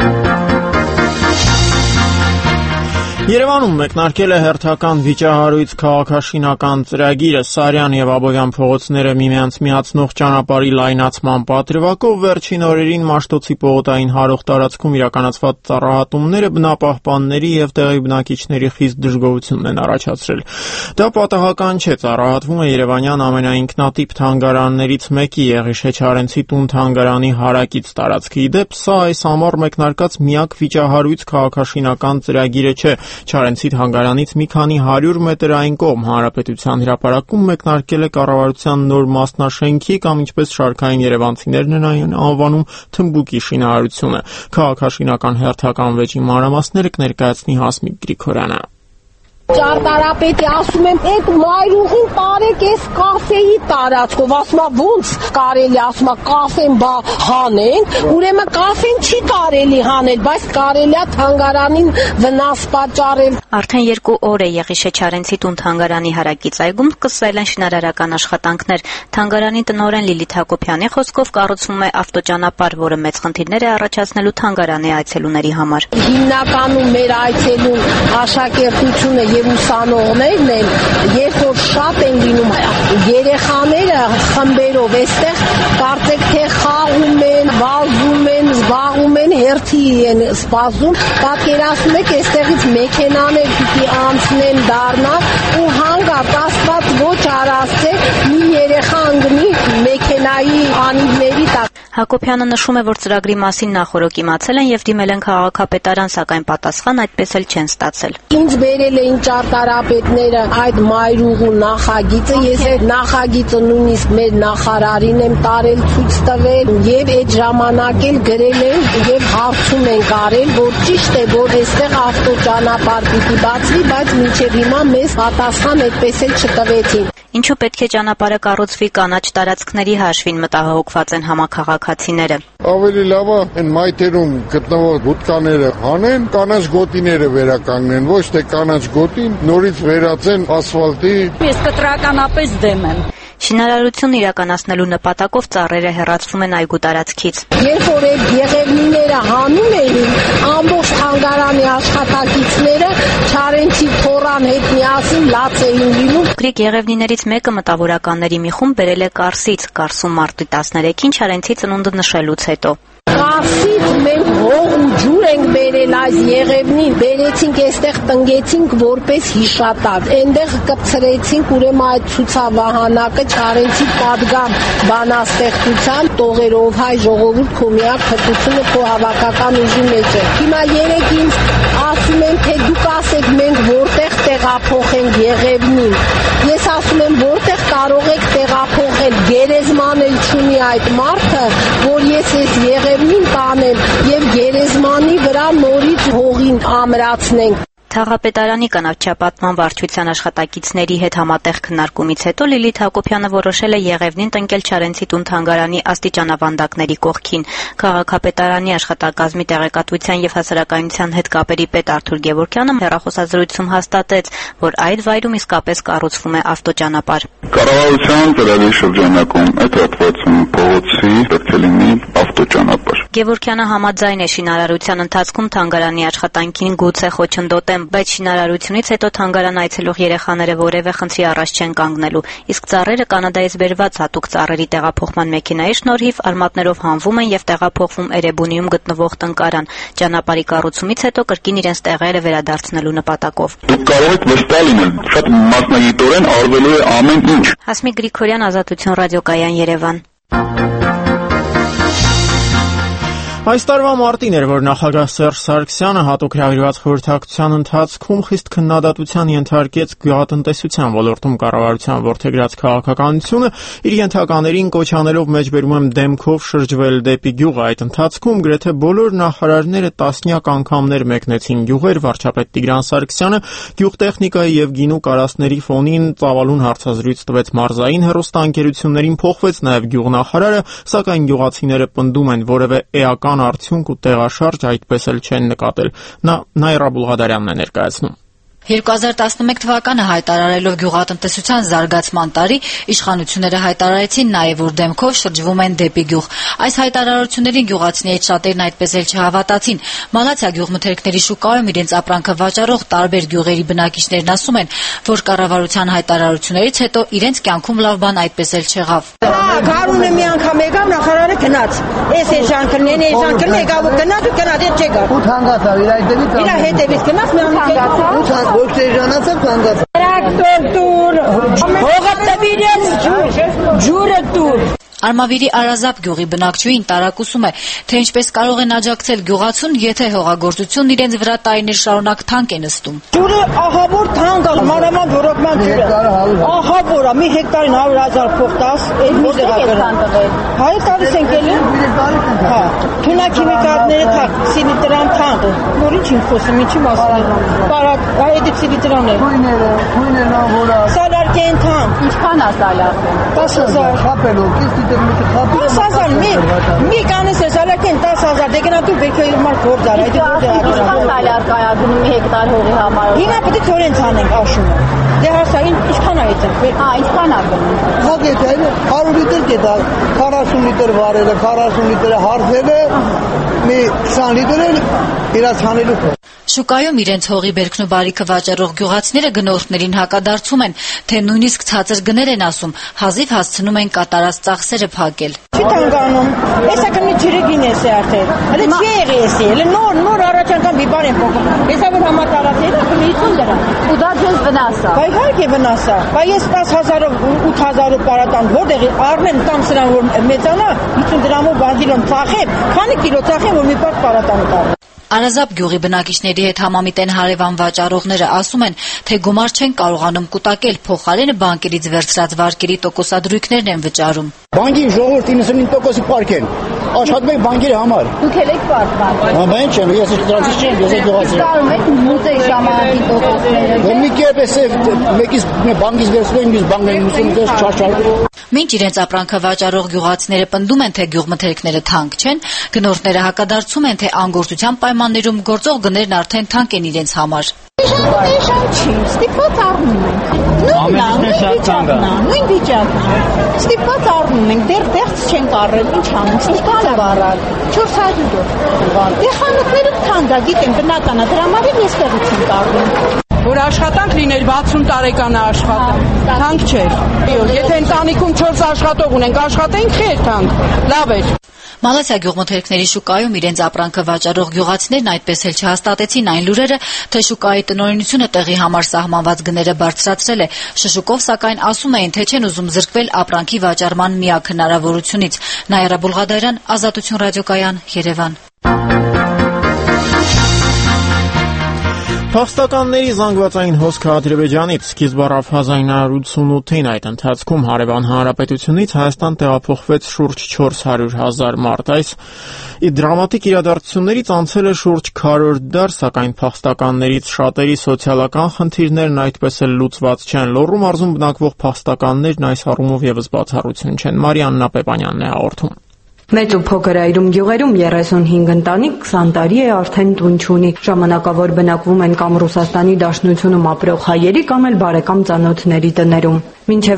Երևանում մեկնարկել է հերթական վիճահարույց քաղաքաշինական ծրագիրը Սարյան եւ Աբովյան փողոցները միմյանց միացնող ճանապարհի լայնացման պատրվակով վերջին օրերին Մաշտոցի պողոտային հարող տարածքում իրականացված ծառահատումները բնապահպանների եւ տեղի բնակիչների խիստ դժգոհություն են առաջացրել։ Դա պատահական չէ, ծառահատվում է Երևանյան ամենաինքնատիպ թանգարաններից մեկի Եղիշե Չարենցի տուն թանգարանի հարակից տարածքի դեպ սա այս ամառ մեկնարկած միակ վիճահարույց քաղաքաշինական ծրագիրը չէ։ Չարենցի թանգարանից մի քանի 100 մետր այն կողմ Հանրապետության հրապարակում մեկնարկել է կառավարության նոր մասնաշենքի կամ ինչպես շարքային երևանցիներն են այն անվանում թմբուկի շինարարությունը։ Քաղաքաշինական հերթական վեճի մանրամասները կներկայացնի Հասմիկ Գրիգորյանը։ Ճարտարապետի ասում եմ, այդ մայրուղին տարեք էս կաֆեի տարածքով, ասում եմ ոնց կարելի, ասում եմ կաֆեն բա հանենք, ուրեմն կաֆեն չի կարելի հանել, բայց կարելի է թանգարանին վնաս պատճառել։ Արդեն 2 օր է Եղիշե Չարենցի տուն թանգարանի հարակից այգում սկսվել են շինարարական աշխատանքներ։ Թանգարանի տնօրեն Լիլիթ Հակոբյանի խոսքով կառուցվում է ավտոճանապարհ, որը մեծ խնդիրներ է առաջացնելու թանգարանի այցելուների համար։ Հիմնականում մեր այցելուն աշակերտությունը եւ ուսանողներն են, երբ որ շատ են լինում երեխաները խմբերով, այստեղ կարծեք թե խաղում են, վազում են, զբաղվում են, հերթի են սպասում, պատկերացնում եք այստեղից մեքենաներ պիտի անցնեն դառնան ու հանգած Աստված ոչ արասցե մի երեխա ընկնի մեքենայի անիվների տակ։ Հակոբյանը նշում է, որ ծրագրի մասին նախորոք իմացել են եւ դիմել են քաղաքապետարան, սակայն պատասխան այդպես էլ չեն ստացել։ Ինձ բերել էին ճարտարապետները այդ մայրուղու նախագիծը, ես այդ նախագիծը նույնիսկ մեր նախարարին եմ տարել ցույց տվել եւ այդ ժամանակ էլ գրել են եւ հարցում են կարել, որ ճիշտ է, որ այստեղ ավտոճանապարհ պիտի բացվի, բայց մինչեւ հիմա մեզ պատասխան այդպես էլ չտվեցին։ Ինչու պետք է ճանապարհը կառուցվի կանաչ տարածքների հաշվին, մտահոգված են համակարգացիները։ Ավելի լավ է այն մայթերում գտնվող բուտկաները հանեն, կանաչ գոտիները վերականգնեն, ոչ թե կանաչ գոտին նորից վերածեն ասֆալտի։ Ես կտրականապես դեմ եմ։ Շինարարությունն իրականացնելու նպատակով ծառերը հեռացվում են այգու տարածքից։ Երբ որ այդ եղևնիները հանում էին, ամբողջ թանգարանի աշխատակիցները Չարենցի թորան հետ միասին լաց էին լինում։ Գրիկ եղևնիներից մեկը մտավորականների մի խումբ բերել է Կարսից, Կարսում մարտի 13-ին Չարենցի ծնունդը նշելուց հետո։ Կարսից մենք հող ու ջուր ենք բերել այս եղևնին, բերեցինք այստեղ տնգեցինք որպես հիշատակ, այնտեղ կպցրեցինք ուրեմն այդ ցուցավահանակը Չարենցի պատգամ բանաստեղծության տողերով հայ ժողովուրդ քո միակ փրկությունը քո հավաքական ուժի մեջ է։ Հիմա երեք ինձ ասում են, թե դուք ասեք մենք որտեղ տեղափոխենք եղևնին։ Ես ասում եմ որտեղ կարող եք տեղափոխել, գերեզման էլ չունի այդ մարդը, որ ես այս եղևնին տանեմ եւ գերեզմանի վրա նորից հողին ամրացնենք։ Թաղապետարանի կանաչապատման վարչության աշխատակիցների հետ համատեղ քննարկումից հետո Լիլիթ Հակոբյանը որոշել է Եղևնին տնկել Չարենցի տուն-թանգարանի աստիճանավանդակների կողքին։ Քաղաքապետարանի աշխատակազմի տեղեկատվության եւ հասարակայնության հետ կապերի պետ Արթուր Գևորգյանը հեռախոսազրույցում հաստատեց, որ այդ վայրում իսկապես կառուցվում է ավտոճանապարհ։ Կառավարության ծրագրի շրջանակում այդ հատվածում փողոցի պետք է լինի ավտոճանապարհ։ Գևորգյանը համաձայն է շինարարության ընթացքում թանգարանի աշխատանքին գուցե խոչընդոտեն, բայց շինարարությունից հետո թանգարան այցելող երեխաները որևէ խնդրի առաջ չեն կանգնելու, իսկ ծառերը Կանադայից բերված հատուկ ծառերի տեղափոխման մեքենայի շնորհիվ արմատներով հանվում են եւ տեղափոխվում Էրեբունիում գտնվող տնկարան, ճանապարհի կառուցումից հետո կրկին իրենց տեղերը վերադարձնելու նպատակով։ Դուք կարող եք վստահ լինել, շատ մասնագիտորեն արվելու է ամեն ինչ։ Հասմիկ Գրիգորյան, Ազատություն ռադիոկայան, Երևան։ Այս տարվա մարտին էր, որ նախագահ Սերժ Սարգսյանը հատուկ հրավիրված խորհրդակցության ընթացքում խիստ քննադատության ենթարկեց գյուղատնտեսության ոլորտում կառավարության որդեգրած քաղաքականությունը, իր ենթականերին կոչ անելով մեջբերում եմ դեմքով շրջվել դեպի գյուղը։ Այդ ընթացքում գրեթե բոլոր նախարարները տասնյակ անգամներ մեկնեցին գյուղեր, վարչապետ Տիգրան Սարգսյանը գյուղտեխնիկայի եւ գինու կարասների ֆոնին ծավալուն հարցազրույց տվեց մարզային հեռուստաընկերություններին, փոխվեց նաեւ գյուղնախարարը, սակայն գյուղացիները պնդում են որևէ էական արդյունք ու տեղաշարժ այդպես էլ չեն նկատել։ Նա Նայրա Բուլղադարյանն է ներկայացնում։ 2011 թվականը հայտարարելով գյուղատնտեսության զարգացման տարի, իշխանությունները հայտարարեցին նաև, որ դեմքով շրջվում են դեպի գյուղ։ Այս հայտարարություններին գյուղացիներից շատերն այդպես էլ չհավատացին։ Մալաթիա գյուղմթերքների շուկայում իրենց ապրանքը վաճառող տարբեր գյուղերի բնակիչներն ասում են, որ կառավարության հայտարարություններից հետո իրենց կյանքում լավ բան այդպես էլ չեղավ։ Գարունը մի անգամ եկավ, նախարարը գնաց։ Էս էժանքներն եկավ ու գնաց, հետ չեկավ։ Ու թանկացավ իր հետևից գնաց, մի անգամ ոչ թե ժանացավ կանգած։ Տրակտոր տուր, հողը տվիրեց, ջուրը տուր։ Արմավիրի Արազապ գյուղի բնակչուհին տարակուսում է, թե ինչպես կարող են աջակցել գյուղացուն, եթե հողագործությունն իրենց վրա տարիներ շարունակ թանկ է նստում։ Ջուրը ահավոր թանկ է, մանավանդ ռոռոկման ջուրը։ Ահավոր է, մի հեկտարին 100,000 փող տաս, այդ մի դեղակը։ Հայ տալիս ենք էլի։ Հա, թունաքիմիկատները թանկ, սիլիտրան թանկ։ Որ ինչ եմ խոսում, ինչի մասին։ Բարակ, այդ սիլիտրան է։ Քույները որը։ Սալարկեն թանկ։ Ինչքան է սալարկեն։ 10,000 խապելով, 10,000 մի կանես է սալարկեն 10,000 դե գնա դու բերքո իր մարդ գործ արա այդ ինչքան սալարկ է գնում մի հեկտար հողի համար հիմա պետք է թորենց անենք աշումը դե հասա ինչքան է այդ ինչքան է գնում հոգ է դե 100 լիտր կետա 40 լիտր վարելը 40 լիտրը հարթելը մի 20 լիտրը իրացանելու Շուկայում իրենց հողի բերքն ու բարիքը վաճառող գյուղացիները գնորդներին հակադարձում են, թե նույնիսկ ցածր գներ են ասում, հազիվ հասցնում են կատարած ծախսերը փակել։ Չի տանգանում, հեսա կնի ջրեգին էս է արդեն, հələ չի եղի էս է, հələ նոր առաջական մի բան են փոխում, հեսա որ համատարած է, 50 դրամ, ու դա ձեզ վնաս է։ Բայ իհարկե վնաս է, բայ ես 10,000-ով 8,000-ով պարատան, որտեղ առնեմ տամ սրան որ մեծանա, 50 դրամով բազիլոն ծախեմ, քանի կիլո ծախեմ որ մի պարտ պարատան տամ։ Արազապ գյուղի բնակիչների հետ համամիտ են հարևան վաճառողները ասում են, թե գումար չեն կարողանում կուտակել, փոխարենը բանկերից վերցրած վարկերի տոկոսադրույքներն են վճարում։ Բանկի ժողովուրդ 99%-ը պարկ են, աշխատում եք բանկերի համար։ Դուք էլ եք պարկ։ Բան չեմ, ես դրանից չեմ, ես գյուղացի։ Կարող եք մուծել ժամանակի տոկոսները։ Մի կերպ էս մեկից բանկից վերցնում են, բանկերին մուծում դες չարչարում։ Մինչ իրենց ապրանքը վաճառող գյուղացիները պնդում են, թե գյուղմթերքները թանկ չեն, գնորդները հակադարձում են, թե անգործության պայմաններում գործող գներն արդեն թանկ են իրենց համար։ Էժան չի, ստիպված առնում ենք։ Նույն վիճակն է։ Ստիպված առնում ենք, դեռ դեղց չենք առել, ինչ անենք, ինչքան է վարալ։ 400 դե խանութներում թանկ է, գիտեմ, բնական է, դրա համար ես տեղից ենք առնում։ Որ աշխատանք լիներ 60 տարեկան աշխատանք, թանկ չէր։ Եթե ընտանիքում 4 աշխատող ունենք, աշխատենք խեր թանկ, լավ էր։ Մալաթիա գյուղմթերքների շուկայում իրենց ապրանքը վաճառող գյուղացիներն այդպես էլ չհաստատեցին այն լուրերը, թե շուկայի տնօրինությունը տեղի համար սահմանված գները բարձրացրել է։ Շշուկով սակայն ասում էին, թե չեն ուզում զրկվել ապրանքի վաճառման միակ հնարավորությունից։ Նայրա Բուլղադարյան, Ազատություն ռադիոկայան, Երևան։ Փախստականների զանգվածային հոսքը Ադրբեջանից սկիզբ առավ 1988-ին, այդ ընթացքում հարևան հանրապետությունից Հայաստան տեղափոխվեց շուրջ 400,000 մարդ։ Այս դրամատիկ իրադարձություններից անցել է շուրջ քառորդ դար, սակայն փախստականներից շատերի սոցիալական խնդիրներն այդպես էլ լուծված չեն։ Լոռու մարզում բնակվող փախստականներն այս առումով եւս բացառություն չեն։ Մարիաննա Պեպանյանն է հաղորդում։ Մեծ ու փոքր այրում գյուղերում 35 ընտանիք 20 տարի է արդեն տուն չունի։ Ժամանակավոր բնակվում են կամ Ռուսաստանի Դաշնությունում ապրող հայերի, կամ էլ բարեկամ ծանոթների տներում։ Մինչև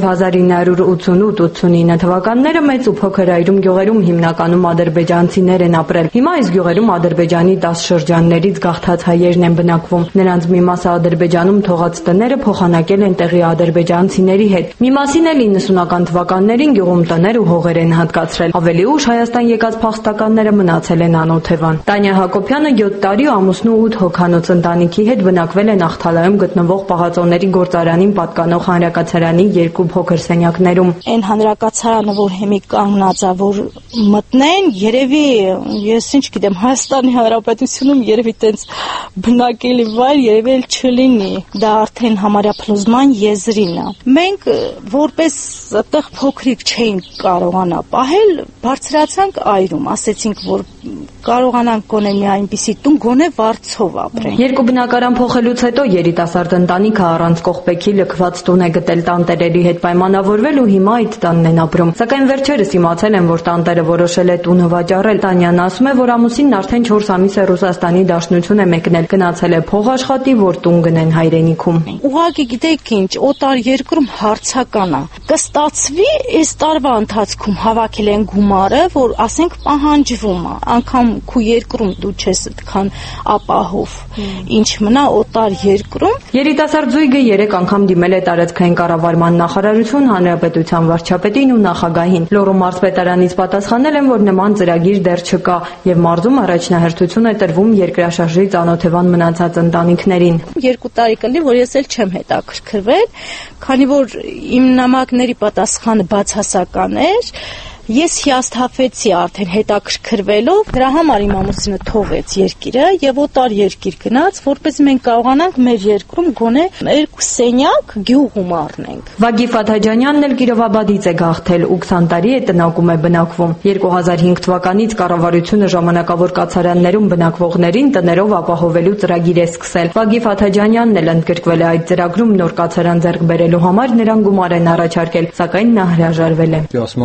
1988-89 թվականները մեծ ու փոքր այրում գյուղերում հիմնականում ադրբեջանցիներ են ապրել։ Հիմա այս գյուղերում Ադրբեջանի 10 շրջաններից գաղթած հայերն են բնակվում։ Նրանց մի մասը Ադրբեջանում թողած տները փոխանակել են տեղի ադրբեջանցիների հետ։ Մի մասին էլ 90-ական թվականներին գյուղում տներ ու հողեր են հատկացրել։ Ավելի ուշ Հայաստան եկած փախստականները մնացել են անօթևան։ Տանյա Հակոբյանը 7 տարի ամուսնու 8 հոգանոց ընտանիքի հետ բնակվել են Ախթալայում գտնվող պահածոների գործարանին պատկանող հանրակացարանի 2 փոքր սենյակներում։ Այն հանրակացարանը, որ հիմի կանգնած է, որ մտնեն, երևի ես ինչ գիտեմ, Հայաստանի Հանրապետությունում երևի տենց բնակելի վայր երևի էլ չլինի։ Դա արդեն համարյա փլուզման եզրին է։ Մենք որպես այդտեղ փոքրիկ չէինք կարողանա պահել, բարձրացանք այրում, ասեցինք, որ կարողանանք գոնե մի այնպիսի տուն գոնե վարձով ապրենք։ Երկու բնակարան փոխելուց հետո երիտասարդ ընտանիքը առանց կողպեքի լքված տուն է գտել տանտերերի հետ պայմանավորվել ու հիմա այդ տանն են ապրում։ Սակայն վերջերս իմացել են, որ տանտերը որոշել է տունը վաճառել։ Տանյան ասում է, որ ամուսինն արդեն 4 ամիս է Ռուսաստանի Դաշնություն է մեկնել, գնացել է փող աշխատի, որ տուն գնեն հայրենիքում։ Ուղղակի գիտեք ինչ, օտար երկրում հարցական է։ Կստացվի այս տարվա ընթացքում հավաքել են գումարը, որ ասենք պահանջվում է, անգամ քու երկրում դու չես այդքան ապահով։ Ինչ մնա օտար երկրում։ Երիտասարդ զույգը 3 անգամ դիմել է տարածքային կառավարման նախարարություն, հանրապետության վարչապետին ու նախագահին։ Լոռու մարզպետարանից պատասխանել են, որ նման ծրագիր դեռ չկա եւ մարզում առաջնահերթություն է տրվում երկրաշարժից անօթևան մնացած ընտանիքներին։ 2 տարի կլինի, որ ես էլ չեմ հետաքրքրվել, քանի որ իմ նամակների պատասխանը բացասական էր։ Ես հիասթափեցի արդեն հետաքրքրվելով, դրա համար իմ ամուսինը թողեց երկիրը եւ օտար երկիր գնաց, որպեսզի մենք կարողանանք մեր երկրում գոնե 2 սենյակ գյուղում առնենք։ Վագիֆ Աթաջանյանն էլ Կիրովաբադից է գաղթել ու 20 տարի է տնակում է բնակվում։ 2005 թվականից կառավարությունը ժամանակավոր կացարաններում բնակվողներին տներով ապահովելու ծրագիր է սկսել։ Վագիֆ Աթաջանյանն էլ ընդգրկվել է այդ ծրագրում նոր կացարան ձեռք բերելու համար, նրան գումար են առաջարկել, սակայն նա հրաժարվել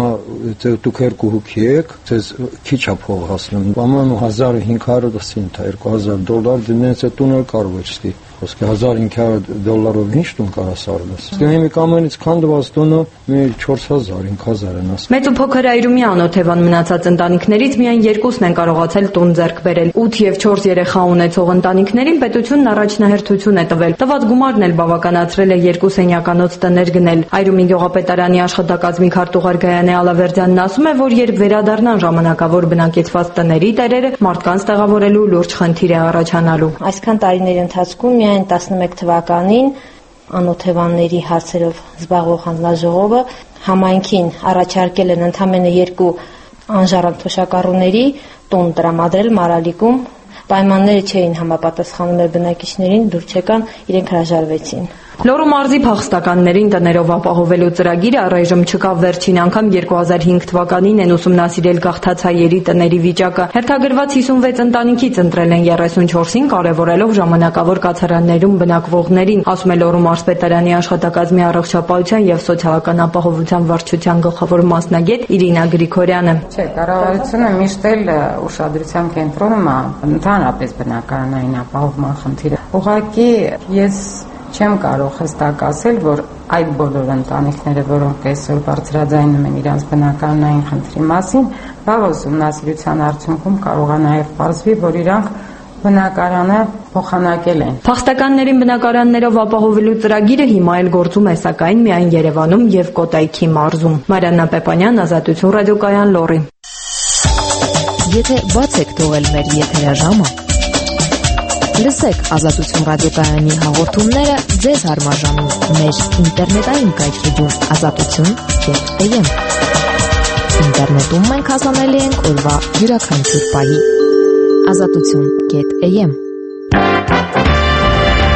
է։ Դուք երկու հոգի եք, ձեզ քիչ է փող հասնում։ Բաման 1500 սենտ, $2000 դիմենց է տունել կարող է չստի։ Խոսքը $1500 ինչ տուն կարաս առնես։ Հիմի կամենից քանդված տունը 4000, 5000 են ասում։ Մեծ ու փոքր այրումի անօթևան մնացած ընտանիքներից միայն 2-ն են կարողացել տուն ձեռք բերել։ 8 եւ 4 երեխա ունեցող ընտանիքներին պետությունն առաջնահերթություն է տվել։ Տված գումարն էլ բավականացրել է 2 սենյականոց տներ գնել։ Այրումի գյուղապետարանի աշխատակազմի քարտուղար Գայանե Ալավերդյանն ասում է, որ երբ վերադառնան ժամանակավոր բնակեցված տների տերերը, մարդկանց տեղավորելու լուրջ խնդիր է առաջանալու։ Այսքան տարիների ընթացքում միայն 11 թվականին անօթևանների հարցերով զբաղվող հանձնաժողովը համայնքին առաջարկել են ընդամենը 2 անժառանգ թոշակառուների տուն տրամադրել Մարալիկում։ Պայմանները չէին համապատասխանում մեր բնակիչներին, դուր չեկան, իրենք հրաժարվեցին։ Լոռու մարզի փախստականներին տներով ապահովելու ծրագիրը առայժմ չկա, վերջին անգամ 2005 թվականին են ուսումնասիրել գաղթած հայերի տների վիճակը։ Հերթագրված 56 ընտանիքից ընտրել են 34-ին, կարևորելով ժամանակավոր կացարաններում բնակվողներին, ասում է Լոռու մարզպետարանի աշխատակազմի առողջապահության եւ սոցիալական ապահովության վարչության գլխավոր մասնագետ Իրինա Գրիգորյանը։ Չէ, կառավարությունը միշտ էլ ուշադրության կենտրոնում է ընդհանրապես բնակարանային ապահովման խնդիրը։ Ուղղակի ես չեմ կարող հստակ ասել, որ այդ բոլոր ընտանիքները, որոնք այսօր բարձրաձայնում են իրենց բնակարանային խնդրի մասին, վաղ ուսումնասիրության արդյունքում կարող է նաև պարզվի, որ իրանք բնակարանը փոխանակել են։ Փախստականներին բնակարաններով ապահովելու ծրագիրը հիմա էլ գործում է, սակայն միայն Երևանում եւ Կոտայքի մարզում։ Մարիաննա Պեպանյան, Ազատություն ռադիոկայան, Լոռի։ Եթե բաց եք թողել մեր եթերաժամը, լսեք Ազատություն ռադիոկայանի հաղորդումները ձեզ հարմարժանում մեր ինտերնետային կայքեջում azatutun.am։ Ինտերնետում մենք հասանելի ենք օրվա յուրաքանչյուր պահի azatutun.am։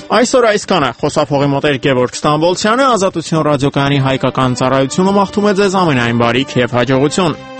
Այսօր այսքանը խոսափողի մոտ Գևորգ Ստամբոլցյանը, Ազատություն ռադիոկայանի հայկական ծառայությունը մաղթում է ձեզ ամենայն բարիք եւ հաջողություն։